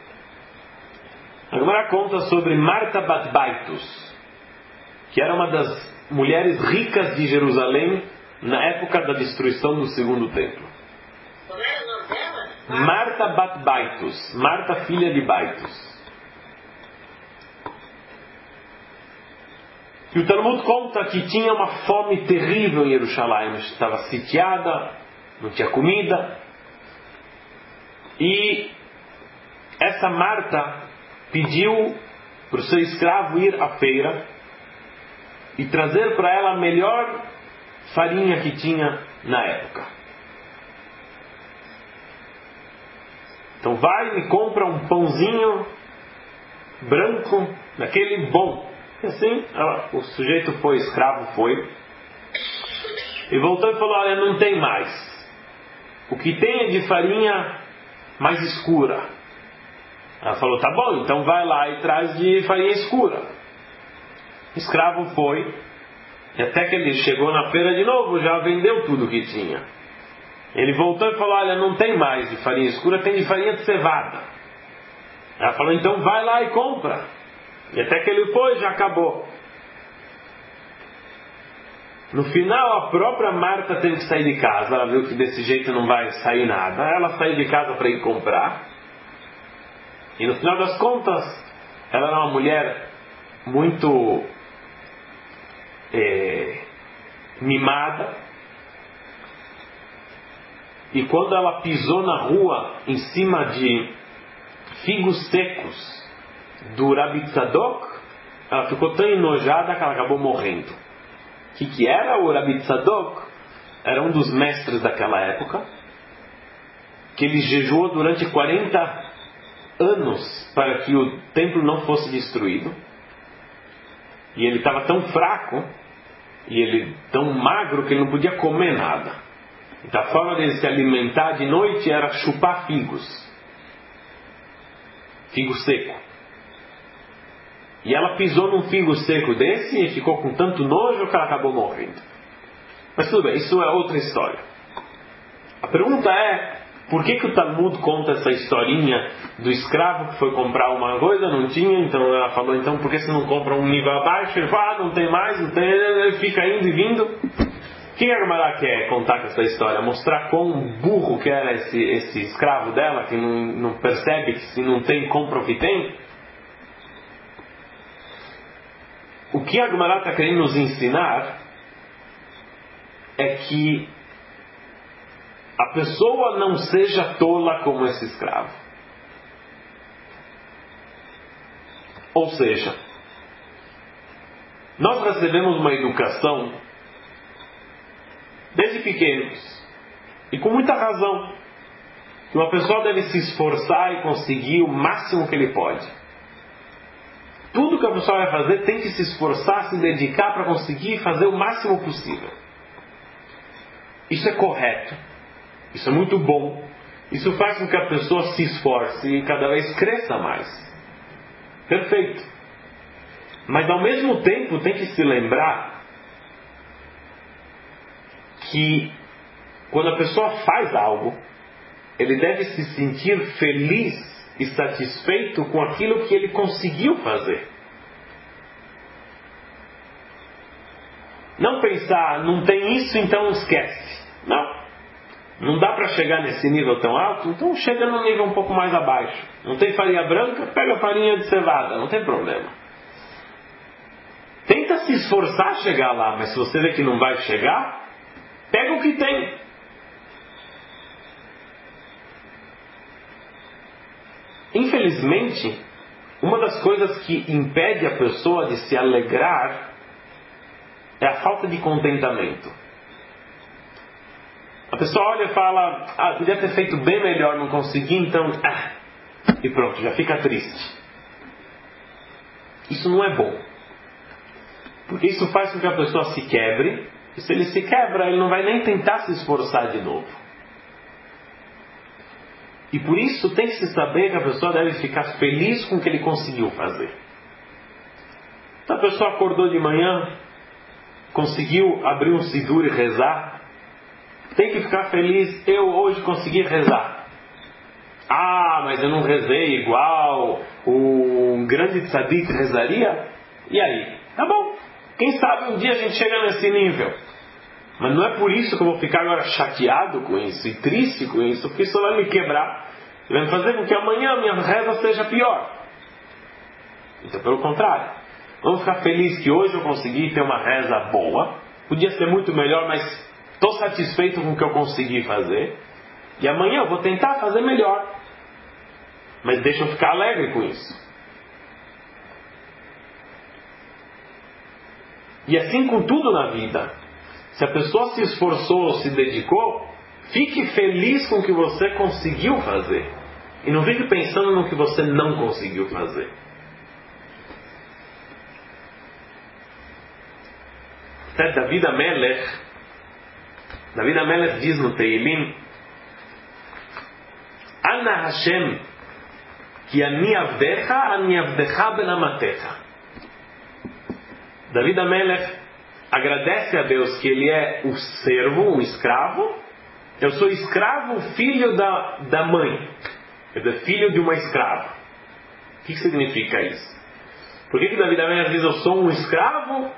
A Gemara conta sobre Marta Bat Baitus, que era uma das mulheres ricas de Jerusalém na época da destruição do segundo templo. Como era o nome dela? Marta Bat Baitus, Marta filha de Baitus. E o Talmud conta que tinha uma fome terrível em Jerusalém, estava sitiada, não tinha comida. E essa Marta pediu para o seu escravo ir à feira e trazer para ela a melhor farinha que tinha na época. Então vai e compra um pãozinho branco, daquele bom. E assim, o sujeito foi, o escravo foi, e voltou e falou: olha, não tem mais. O que tem é de farinha mais escura. Ela falou: tá bom, então vai lá e traz de farinha escura. O escravo foi, e até que ele chegou na feira de novo, já vendeu tudo que tinha. Ele voltou e falou: olha, não tem mais de farinha escura, tem de farinha de cevada. Ela falou: então vai lá e compra. E até que ele foi, já acabou. No final, a própria Marta teve que sair de casa. Ela viu que desse jeito não vai sair nada. Ela saiu de casa para ir comprar. E no final das contas, ela era uma mulher muito mimada. E quando ela pisou na rua em cima de figos secos do Rabi Tzadok, ela ficou tão enojada que ela acabou morrendo. O que era o Rabi Tzadok? Era um dos mestres daquela época, que ele jejuou durante 40 anos para que o templo não fosse destruído. E ele estava tão fraco e ele tão magro que ele não podia comer nada. Então a forma dele se alimentar de noite era chupar figos, figo seco. E ela pisou num figo seco desse e ficou com tanto nojo que ela acabou morrendo. Mas tudo bem, isso é outra história. A pergunta é: por que o Talmud conta essa historinha do escravo que foi comprar uma coisa, não tinha, então ela falou: então por que você não compra um nível abaixo? Ele fala: não tem mais, não tem, ele fica indo e vindo. O que a Gemara quer contar com essa história? Mostrar quão burro que era esse escravo dela, que não percebe que se não tem, compra o que tem. O que a Gemara está querendo nos ensinar é que a pessoa não seja tola como esse escravo. Ou seja, nós recebemos uma educação desde pequenos, e com muita razão, que uma pessoa deve se esforçar e conseguir o máximo que ele pode. Tudo que a pessoa vai fazer tem que se esforçar, se dedicar para conseguir fazer o máximo possível. Isso é correto. Isso é muito bom. Isso faz com que a pessoa se esforce e cada vez cresça mais. Perfeito. Mas ao mesmo tempo tem que se lembrar que quando a pessoa faz algo, ele deve se sentir feliz e satisfeito com aquilo que ele conseguiu fazer. Não pensar: não tem isso, então esquece. Não dá para chegar nesse nível tão alto, então chega num nível um pouco mais abaixo. Não tem farinha branca? Pega farinha de cevada, não tem problema. Tenta se esforçar a chegar lá, mas se você vê que não vai chegar, pega o que tem. Infelizmente, uma das coisas que impede a pessoa de se alegrar é a falta de contentamento. A pessoa olha e fala: podia ter feito bem melhor, não consegui, então... E pronto, já fica triste. Isso não é bom. Porque isso faz com que a pessoa se quebre, e se ele se quebra, ele não vai nem tentar se esforçar de novo. E por isso tem que se saber que a pessoa deve ficar feliz com o que ele conseguiu fazer. Então a pessoa acordou de manhã, conseguiu abrir um sidur e rezar, tem que ficar feliz: eu hoje consegui rezar. Mas eu não rezei igual um grande tzadik rezaria? E aí? Tá bom, quem sabe um dia a gente chega nesse nível. Mas não é por isso que eu vou ficar agora chateado com isso e triste com isso, porque isso vai me quebrar e vai fazer com que amanhã a minha reza seja pior. Então, pelo contrário, Vamos ficar felizes que hoje eu consegui ter uma reza boa. Podia ser muito melhor, mas estou satisfeito com o que eu consegui fazer. E amanhã eu vou tentar fazer melhor. Mas deixa eu ficar alegre com isso. E assim com tudo na vida. Se a pessoa se esforçou ou se dedicou, fique feliz com o que você conseguiu fazer. E não fique pensando no que você não conseguiu fazer. Até David Amelech diz no Teilim: Ana Hashem, ki ani avdecha ben amatecha. David Amelech agradece a Deus que ele é o servo, o escravo. Eu sou escravo, filho da mãe. Quer dizer, filho de uma escrava. O que significa isso? Por que David Amelech diz eu sou um escravo,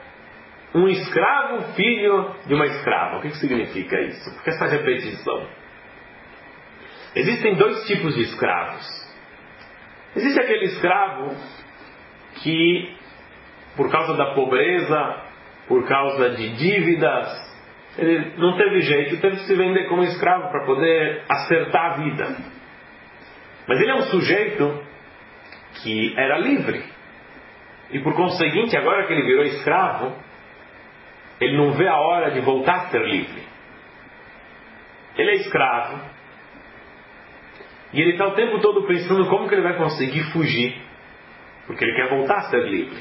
filho de uma escrava? O que significa isso? Por que essa repetição? Existem dois tipos de escravos. Existe aquele escravo que, por causa da pobreza, por causa de dívidas, ele não teve jeito, teve que se vender como escravo para poder acertar a vida. Mas ele é um sujeito que era livre. E por conseguinte, agora que ele virou escravo, ele não vê a hora de voltar a ser livre. Ele é escravo. E ele está o tempo todo pensando como que ele vai conseguir fugir. Porque ele quer voltar a ser livre.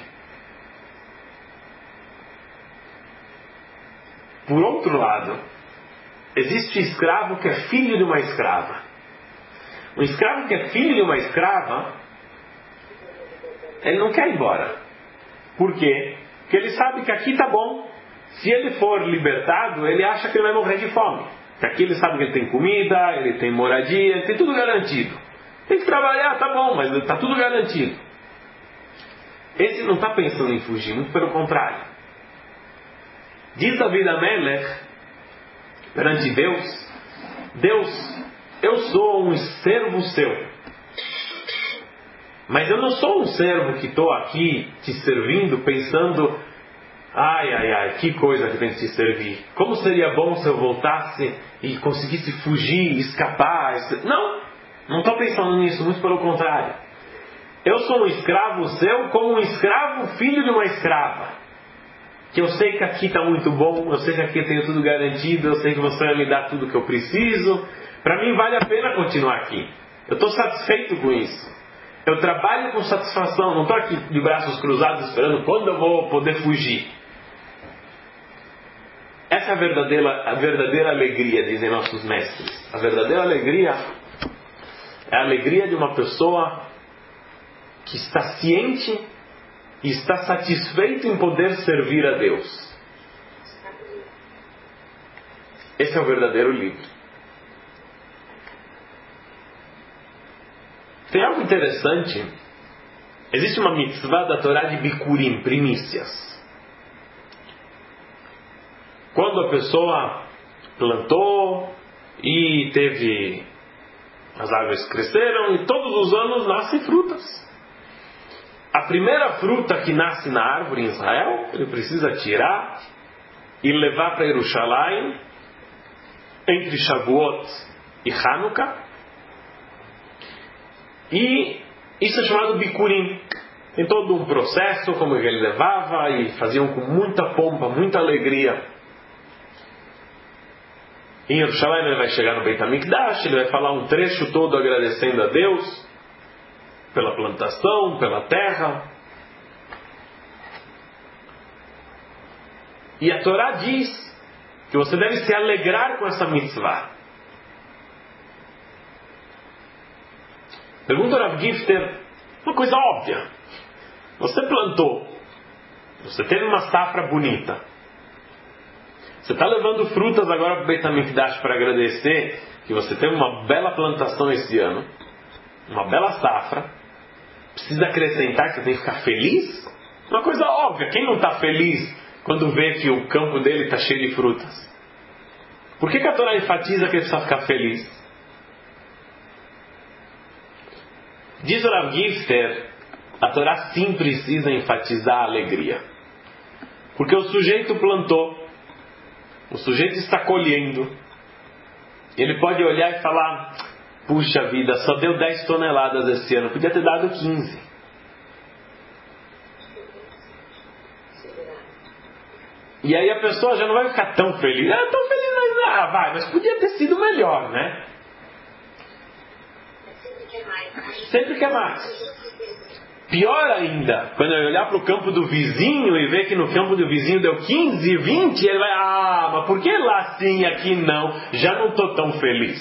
Por outro lado, existe escravo que é filho de uma escrava. Um escravo que é filho de uma escrava, ele não quer ir embora. Por quê? Porque ele sabe que aqui está bom. Se ele for libertado, ele acha que ele vai morrer de fome. Porque aqui ele sabe que ele tem comida, ele tem moradia, ele tem tudo garantido. Tem que trabalhar, tá bom, mas está tudo garantido. Esse não está pensando em fugir, muito pelo contrário. Diz David Amelech perante Deus, eu sou um servo seu. Mas eu não sou um servo que estou aqui te servindo pensando, que coisa que tem que te servir. Como seria bom se eu voltasse e conseguisse fugir, escapar. Não estou pensando nisso, muito pelo contrário. Eu sou um escravo seu como um escravo filho de uma escrava. Que eu sei que aqui está muito bom, eu sei que aqui eu tenho tudo garantido, eu sei que você vai me dar tudo que eu preciso. Para mim vale a pena continuar aqui. Eu estou satisfeito com isso. Eu trabalho com satisfação, não estou aqui de braços cruzados esperando quando eu vou poder fugir. Essa é a verdadeira alegria, dizem nossos mestres. A verdadeira alegria é a alegria de uma pessoa que está ciente e está satisfeito em poder servir a Deus. Esse é o verdadeiro livre. Tem algo interessante. Existe uma mitzvah da Torá de Bikurim, primícias. Quando a pessoa plantou e teve... as árvores cresceram e todos os anos nascem frutas. A primeira fruta que nasce na árvore em Israel, ele precisa tirar e levar para Jerusalém, entre Shavuot e Hanukkah. E isso é chamado Bikurim. Tem todo um processo, como ele levava, e faziam com muita pompa, muita alegria. Em Jerusalém ele vai chegar no Beit HaMikdash, ele vai falar um trecho todo agradecendo a Deus pela plantação, pela terra. E a Torá diz que você deve se alegrar com essa mitzvah. Pergunta ao Rav Gifter, uma coisa óbvia. Você plantou, você teve uma safra bonita. Você está levando frutas agora para o Beit HaMikdash para agradecer que você teve uma bela plantação esse ano, uma bela safra. Precisa acrescentar que você tem que ficar feliz? Uma coisa óbvia. Quem não está feliz quando vê que o campo dele está cheio de frutas? Por que a Torá enfatiza que ele precisa ficar feliz? Diz o Rav Gifter, a Torá sim precisa enfatizar a alegria. Porque o sujeito plantou, o sujeito está colhendo. Ele pode olhar e falar: puxa vida, só deu 10 toneladas esse ano, podia ter dado 15. E aí a pessoa já não vai ficar tão feliz. Tão feliz, mas podia ter sido melhor, né? Sempre quer mais. Pior ainda, quando eu olhar para o campo do vizinho e ver que no campo do vizinho deu 15, 20, ele vai: mas por que lá sim e aqui não? Já não estou tão feliz.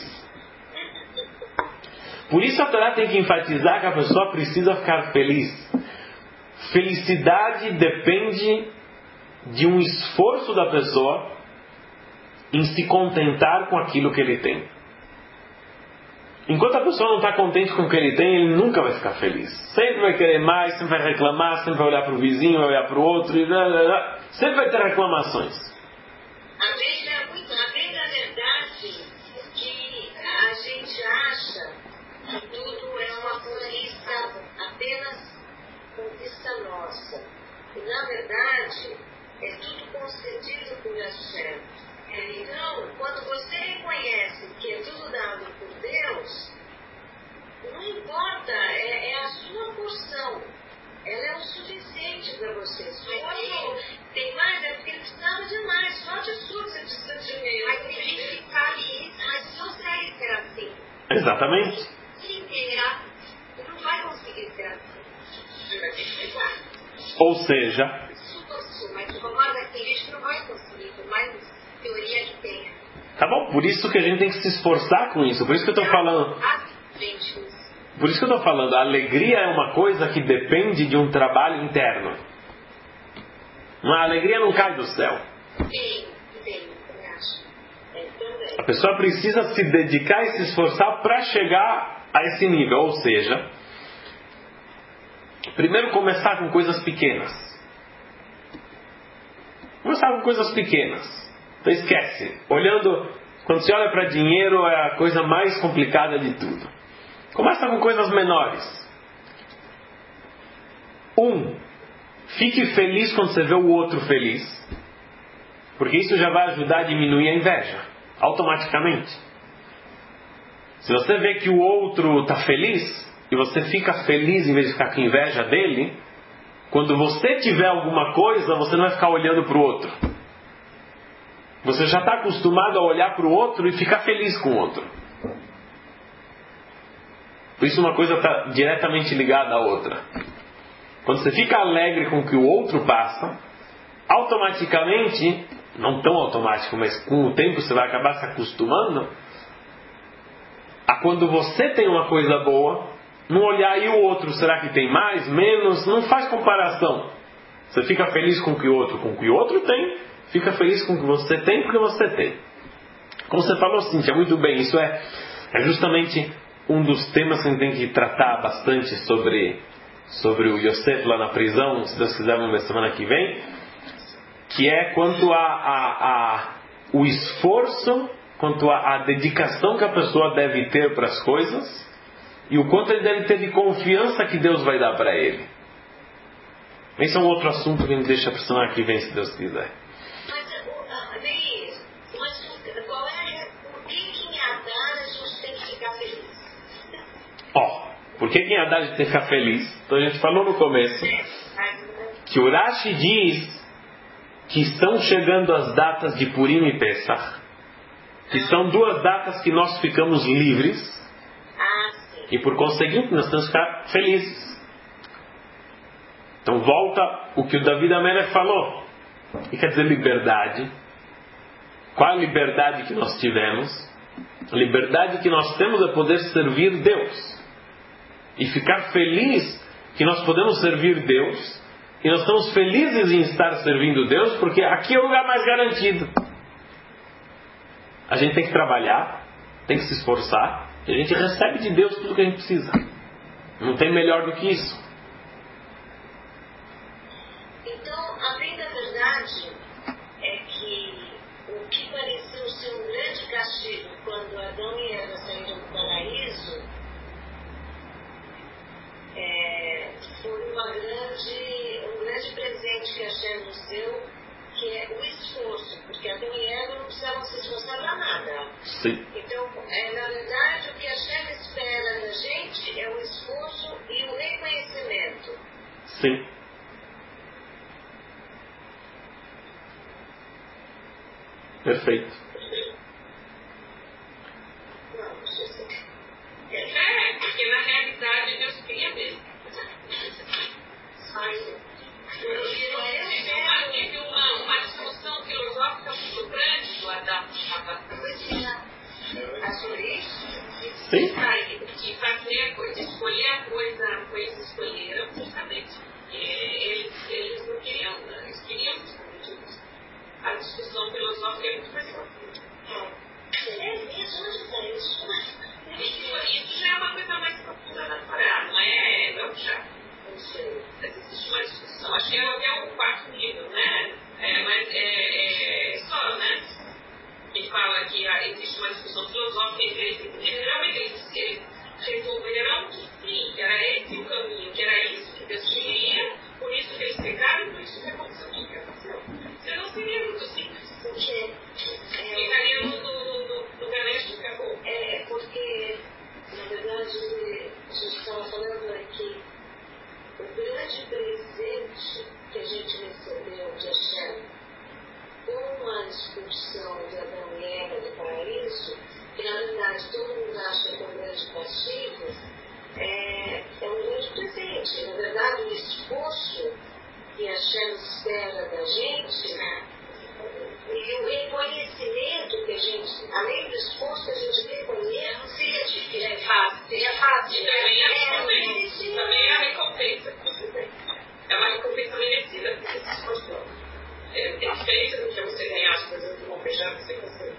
Por isso a Torá tem que enfatizar que a pessoa precisa ficar feliz. Felicidade depende de um esforço da pessoa em se contentar com aquilo que ele tem. Enquanto a pessoa não está contente com o que ele tem, ele nunca vai ficar feliz. Sempre vai querer mais, sempre vai reclamar, sempre vai olhar para o vizinho, vai olhar para o outro, sempre vai ter reclamações. A gente é muito, a verdade que a gente acha que tudo é uma conquista, apenas conquista nossa. E na verdade, é tudo concedido por Hashem. Então, quando você reconhece que é tudo dado por Deus, não importa, é a sua porção. Ela é o suficiente para você. Quando tem mais, é porque ele precisava de mais. Só de tudo você precisa de meio. Mas tem gente que sabe isso, mas não consegue ser assim. Exatamente. Se inteirar, não vai conseguir ser assim. Vai ter que pegar. Ou seja... Mas concorda que tem gente que não vai conseguir, por mais teoria que tenha. Tá bom, por isso que a gente tem que se esforçar com isso. Por isso que eu estou falando... Por isso que eu estou falando, a alegria é uma coisa que depende de um trabalho interno. A alegria não cai do céu. Sim, eu acho. A pessoa precisa se dedicar e se esforçar para chegar a esse nível. Ou seja, primeiro começar com coisas pequenas. Começar com coisas pequenas. Então esquece. Quando você olha para dinheiro, é a coisa mais complicada de tudo. Começa com coisas menores. Fique feliz quando você vê o outro feliz. Porque isso já vai ajudar a diminuir a inveja. Automaticamente. Se você vê que o outro está feliz, e você fica feliz em vez de ficar com inveja dele, quando você tiver alguma coisa, você não vai ficar olhando para o outro. Você já está acostumado a olhar para o outro e ficar feliz com o outro. Por isso uma coisa está diretamente ligada à outra. Quando você fica alegre com o que o outro passa, automaticamente, não tão automático, mas com o tempo você vai acabar se acostumando a quando você tem uma coisa boa, não olhar e o outro, será que tem mais, menos, não faz comparação. Você fica feliz com o que o outro tem, fica feliz com o que você tem porque você tem. Como você falou, Cíntia, muito bem, isso é justamente um dos temas que a gente tem que tratar bastante sobre o Yosef lá na prisão, se Deus quiser, vamos ver semana que vem, que é quanto o esforço, quanto a dedicação que a pessoa deve ter para as coisas e o quanto ele deve ter de confiança que Deus vai dar para ele. Esse é um outro assunto que a gente deixa para semana que vem, se Deus quiser. Por que em Haddad tem que ficar feliz? Então a gente falou no começo que o Rashi diz que estão chegando as datas de Purim e Pesach, que são 2 datas que nós ficamos livres e por conseguinte nós temos que ficar felizes. Então volta o que o David Amelech falou. O que quer dizer liberdade? Qual a liberdade que nós tivemos? A liberdade que nós temos é poder servir Deus. E ficar feliz que nós podemos servir Deus. E nós estamos felizes em estar servindo Deus, porque aqui é o lugar mais garantido. A gente tem que trabalhar, tem que se esforçar, e a gente recebe de Deus tudo que a gente precisa. Não tem melhor do que isso. Então, a bem da verdade é que o que pareceu ser um grande castigo quando Adão e Eva saíram do paraíso foi uma um grande presente que a Hashem nos deu, que é o esforço, porque Adão e Eva não precisavam se esforçar para nada. Sim. Então, na verdade, o que a Hashem espera da gente é o esforço e o reconhecimento. Sim. Perfeito. Porque na realidade Deus queria mesmo. Teve uma discussão filosófica muito grande do Adão. Sim. De fazer a coisa, escolher a coisa escolheram, justamente. Eles não queriam, eles queriam justamente isso. A discussão filosófica é muito mais profunda. Isso já é uma coisa mais profunda da Torá, não é já. Existe uma discussão, acho que é até o quarto livro, né? Mas só, né? Que fala que existe uma discussão filosófica entre eles. Realmente eles resolveram que sim, que era esse o caminho, que era isso que Deus queria, por isso que eles pegaram e por isso que aconteceu o que aconteceu. Senão seria muito simples. Porque ficaria no Ganesh e acabou. Porque, na verdade, a gente estava falando aqui, o grande presente que a gente recebeu de Hashem com a expulsão de Adão e Eva do paraíso, que na verdade todo mundo acha que é um grande castigo, é um grande presente. Na verdade, o esforço que a Hashem espera da gente, e o reconhecimento que a gente, além do esforço que a gente reconhece, não seria difícil, é fácil, seria fácil. Também é a recompensa que você tem. É uma recompensa merecida que você se esforçou. É diferente do que você ganhar as coisas do bom feijão que você consegue.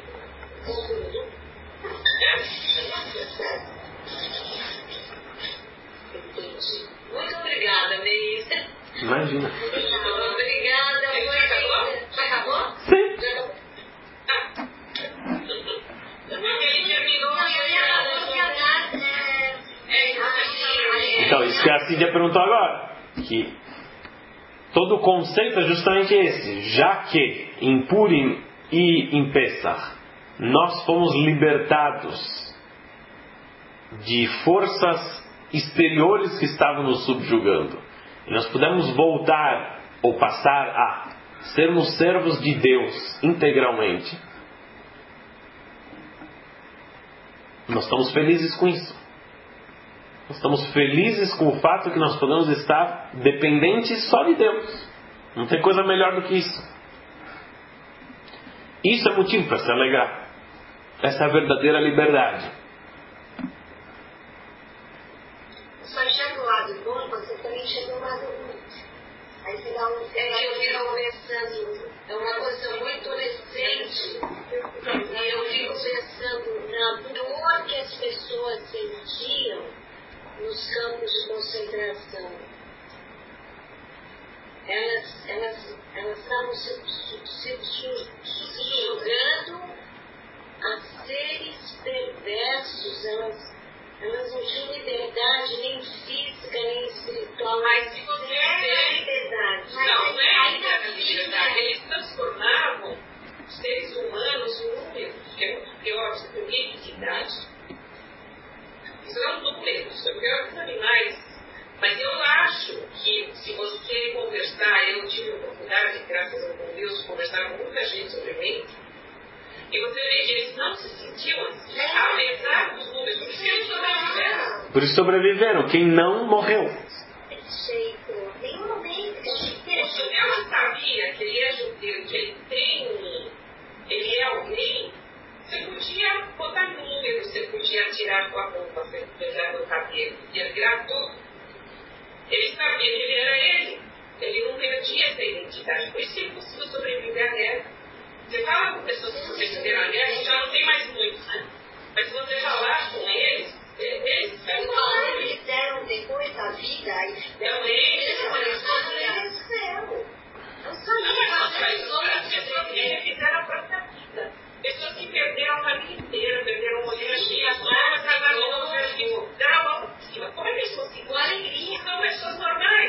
Muito obrigada, Meisa. Imagina. Obrigada, Acabou? Já acabou? Sim. Já acabou? Ele terminou. Então, isso que a Cíndia perguntou agora. Que todo o conceito é justamente esse. Já que em Purim e em Pesach nós fomos libertados de forças exteriores que estavam nos subjugando, e nós pudemos voltar ou passar a sermos servos de Deus integralmente, nós estamos felizes com isso. Nós estamos felizes com o fato que nós podemos estar dependentes só de Deus. Não tem coisa melhor do que isso. Isso é motivo para se alegrar. Essa é a verdadeira liberdade. Só enxerga o lado bom, você também enxerga o lado ruim. Aí você dá eu fico pensando, é uma coisa muito recente, e eu fico pensando na dor que as pessoas sentiam nos campos de concentração. Elas estavam se subjugando a seres perversos. Elas não tinham liberdade nem física, nem espiritual. Mas se você vê, liberdade. não é liberdade. Eles transformavam os seres humanos em números, que é muito pior, você tem identidade. São números, são grandes animais. Mas eu acho que se você conversar, eu tive a oportunidade, graças ao bom Deus, de conversar com muita gente sobre mente, e você vê que eles não se sentiam assim, apesar dos números, por isso que eles sobreviveram. Por isso sobreviveram. Quem não, morreu. Se ela sabia que ele é judeu, que ele é alguém, você podia botar número, você podia tirar com a roupa, você podia tirar o cabelo, podia virar tudo. Ele sabia que ele era ele. Ele não perdia essa identidade. Por isso que ele conseguiu sobreviver à guerra. Você fala com pessoas que sobreviveram à guerra, já não tem mais muitos, né? Mas se você falar com eles eles deram depois da vida, eles fizeram a própria vida. Pessoas que perderam a família inteira, perderam o mulher, as novas, casaram no Brasil, deram a volta por cima. Como é que eles conseguiram? Com alegria, são pessoas normais.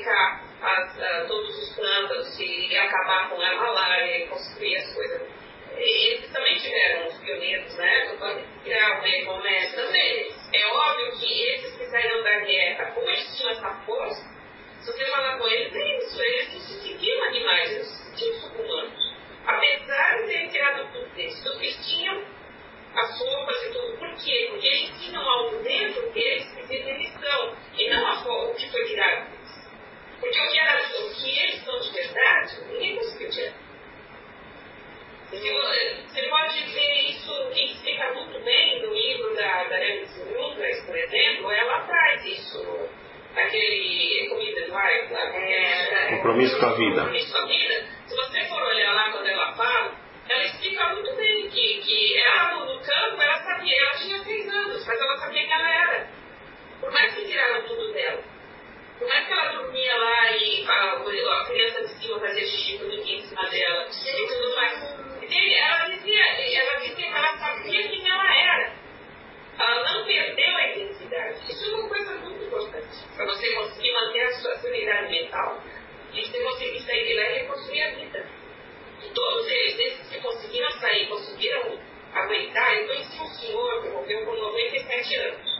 secar todos os plântanos e acabar com a malária e construir as coisas. Eles também tiveram os pioneiros, né? O comércio também. É óbvio que esses que saíram da guerra, como eles tinham essa força, se você falar com eles, é isso, eles não se sentiam animais, eles se sentiam subhumanos. Apesar de terem criado tudo isso, eles tinham as roupas e tudo. Por quê? Porque eles tinham algo dentro deles que teve missão, e não o que foi tirado deles. Porque o que eles são de verdade, ninguém conseguiu tirar. Você pode ver isso, quem explica muito bem no livro da Alice Grundler, por exemplo, ela traz isso naquele Committed Life, Compromisso com a Vida. Compromisso com a Vida. Se você for olhar lá quando ela fala, ela explica muito bem que ela no campo, ela sabia, ela tinha 6 anos, mas ela sabia quem ela era. Por mais que tiraram tudo dela. Por mais que ela dormia lá e a criança de cima fazia xixi todo dia em cima dela e tudo mais. Ela dizia que ela sabia quem ela era. Ela não perdeu a identidade. Isso é uma coisa muito importante. Para você conseguir manter a sua sanidade mental e você conseguir sair de lá e reconstruir a vida. E todos eles, esses que conseguiram sair, conseguiram aguentar. Eu conheci um senhor que morreu com 97 anos.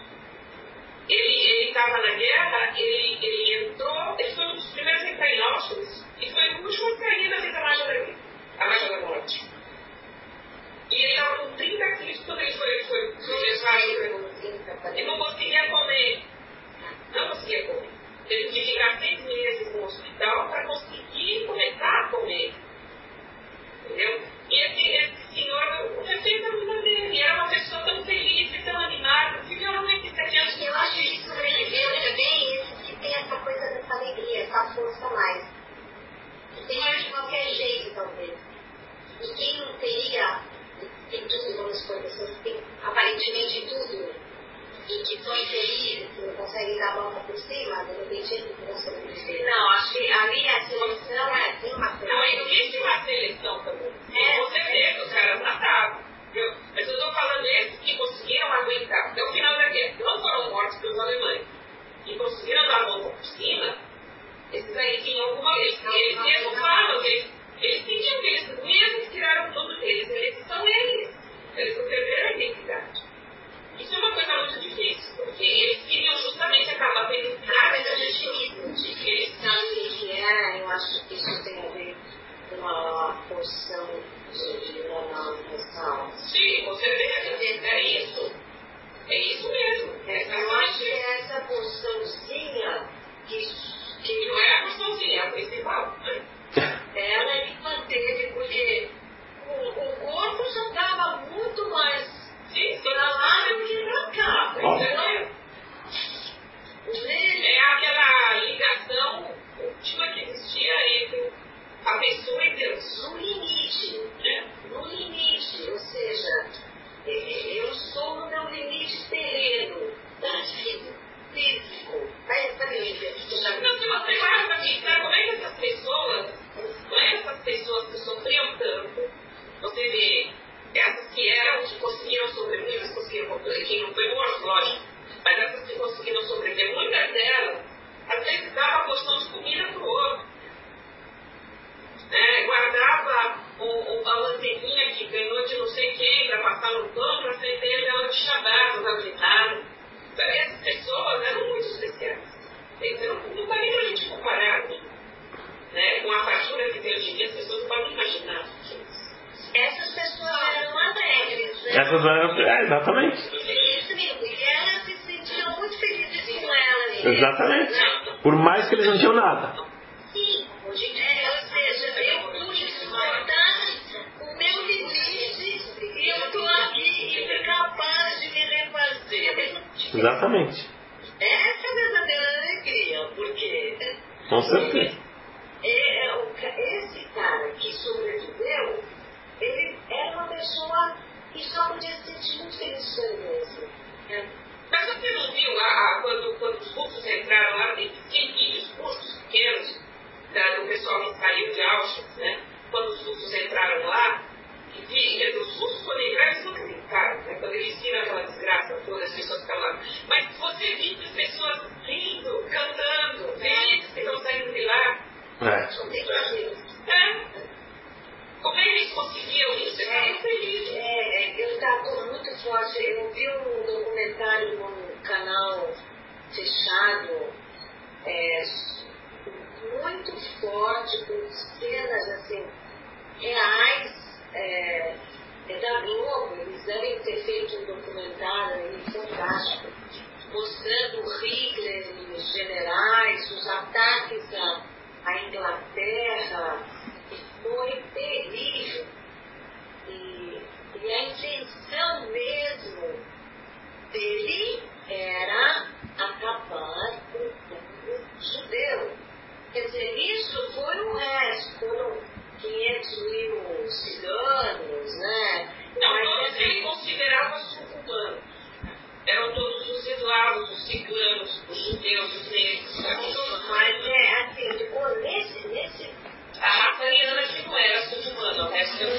Ele estava na guerra, ele entrou, ele foi um dos primeiros a entrar em Auschwitz e foi o último a sair da vida marcha da vida, a marcha da morte. E ele estava com 30 quilos quando ele foi levado. Ele não conseguia comer. Não conseguia comer. Teve que ficar 6 meses no hospital para conseguir começar a comer. Entendeu? E esse senhor refez a vida dele. Era uma pessoa tão feliz e tão animada. Viveu 97 anos. Eu acho que sobreviveu também esse que tem essa coisa dessa alegria, essa força a mais. Tem de qualquer jeito, talvez. E quem não teria, tem tudo, vamos supor, pessoas que têm aparentemente tudo, e que são infelizes, que não conseguem dar a volta por cima, de repente eles vão sobreviver. Não, acho que ali a seleção tem uma coisa. Não, existe uma seleção também. Com certeza, os caras matavam. Mas eu estou falando esses que conseguiram aguentar até o final da guerra, que não foram mortos pelos alemães, e conseguiram dar a volta por cima, esses aí tinham alguma vez. Eles mesmos falam que eles sentiam que eles mesmos tiraram tudo deles. Eles são eles. Eles não perderam a identidade. Isso é uma coisa muito difícil, porque eles queriam justamente acabar tendo essa legitimismo de que eles sabem o que é. Eu acho que isso tem a ver com uma porção de moral. Sim, com certeza. É isso. É isso mesmo. Eu acho que é essa porçãozinha que não é a porçãozinha, é a principal. Ela ele manteve, porque o corpo já estava muito mais para lá do que para cá. É aquela ligação última que existia entre a pessoa e Deus. No limite. No limite. Ou seja, eu estou no meu limite terreno, físico. Não, se você para para pensar como é que essas pessoas que sofriam tanto, você vê, essas que eram, que conseguiram sobreviver, mas conseguiram, quem não foi morto, lógico, mas essas que conseguiram sobreviver, muitas delas, às vezes dava a porção de comida para o outro. Guardava a manteiguinha que ganhou de não sei quem para passar no pão, para acender ela de Shabbat, os alimentados. Essas pessoas eram muito especiais. Não dá nem para a gente comparar, né, com a fartura que tem hoje em dia, as pessoas não podem imaginar. Essas pessoas eram alegres, né? Essas eram, exatamente. Isso mesmo, e elas se sentiam muito felizes com elas. Exatamente. Por mais que eles não tinham nada. Sim, ou seja, eu pude suportar o meu limite e eu estou aqui e fui capaz de me refazer. Exatamente. Essa é a verdadeira alegria, porque com certeza. Esse cara que sobreviveu, ele era uma pessoa que só podia se sentir muito feliz com ele mesmo. Mas você não viu lá, quando os russos entraram lá, tem vídeos cursos pequenos do pessoal que saiu de Auschwitz, né? Quando os russos entraram lá, os russos quando entraram, eles nunca brincaram, né? Quando eles viram aquela desgraça toda, as pessoas estavam lá. Mas você viu as pessoas rindo, cantando, felizes que estão saindo fechado, muito forte, com cenas assim, reais da Globo. Eles devem ter feito um documentário fantástico, mostrando Hitler e os generais, os ataques à Inglaterra, que foi terrível. E a intenção mesmo dele era acabar com o povo judeu. Quer dizer, isso foi o resto, foram 500 mil ciganos, né? Não, todos ele considerava sul-humanos. Eram todos os eslavos, os ciganos, os judeus, os negros. Mas assim, nesse a raça ariana que não era sul-humana, o resto era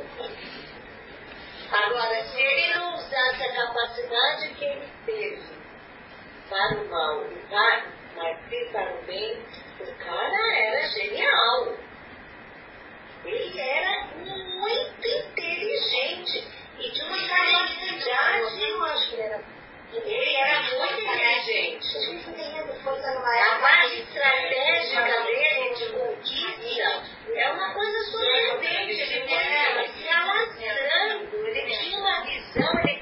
Agora, se ele não usasse a capacidade que ele teve para o mal e para o bem, o cara era genial. Ele era muito inteligente e de uma capacidade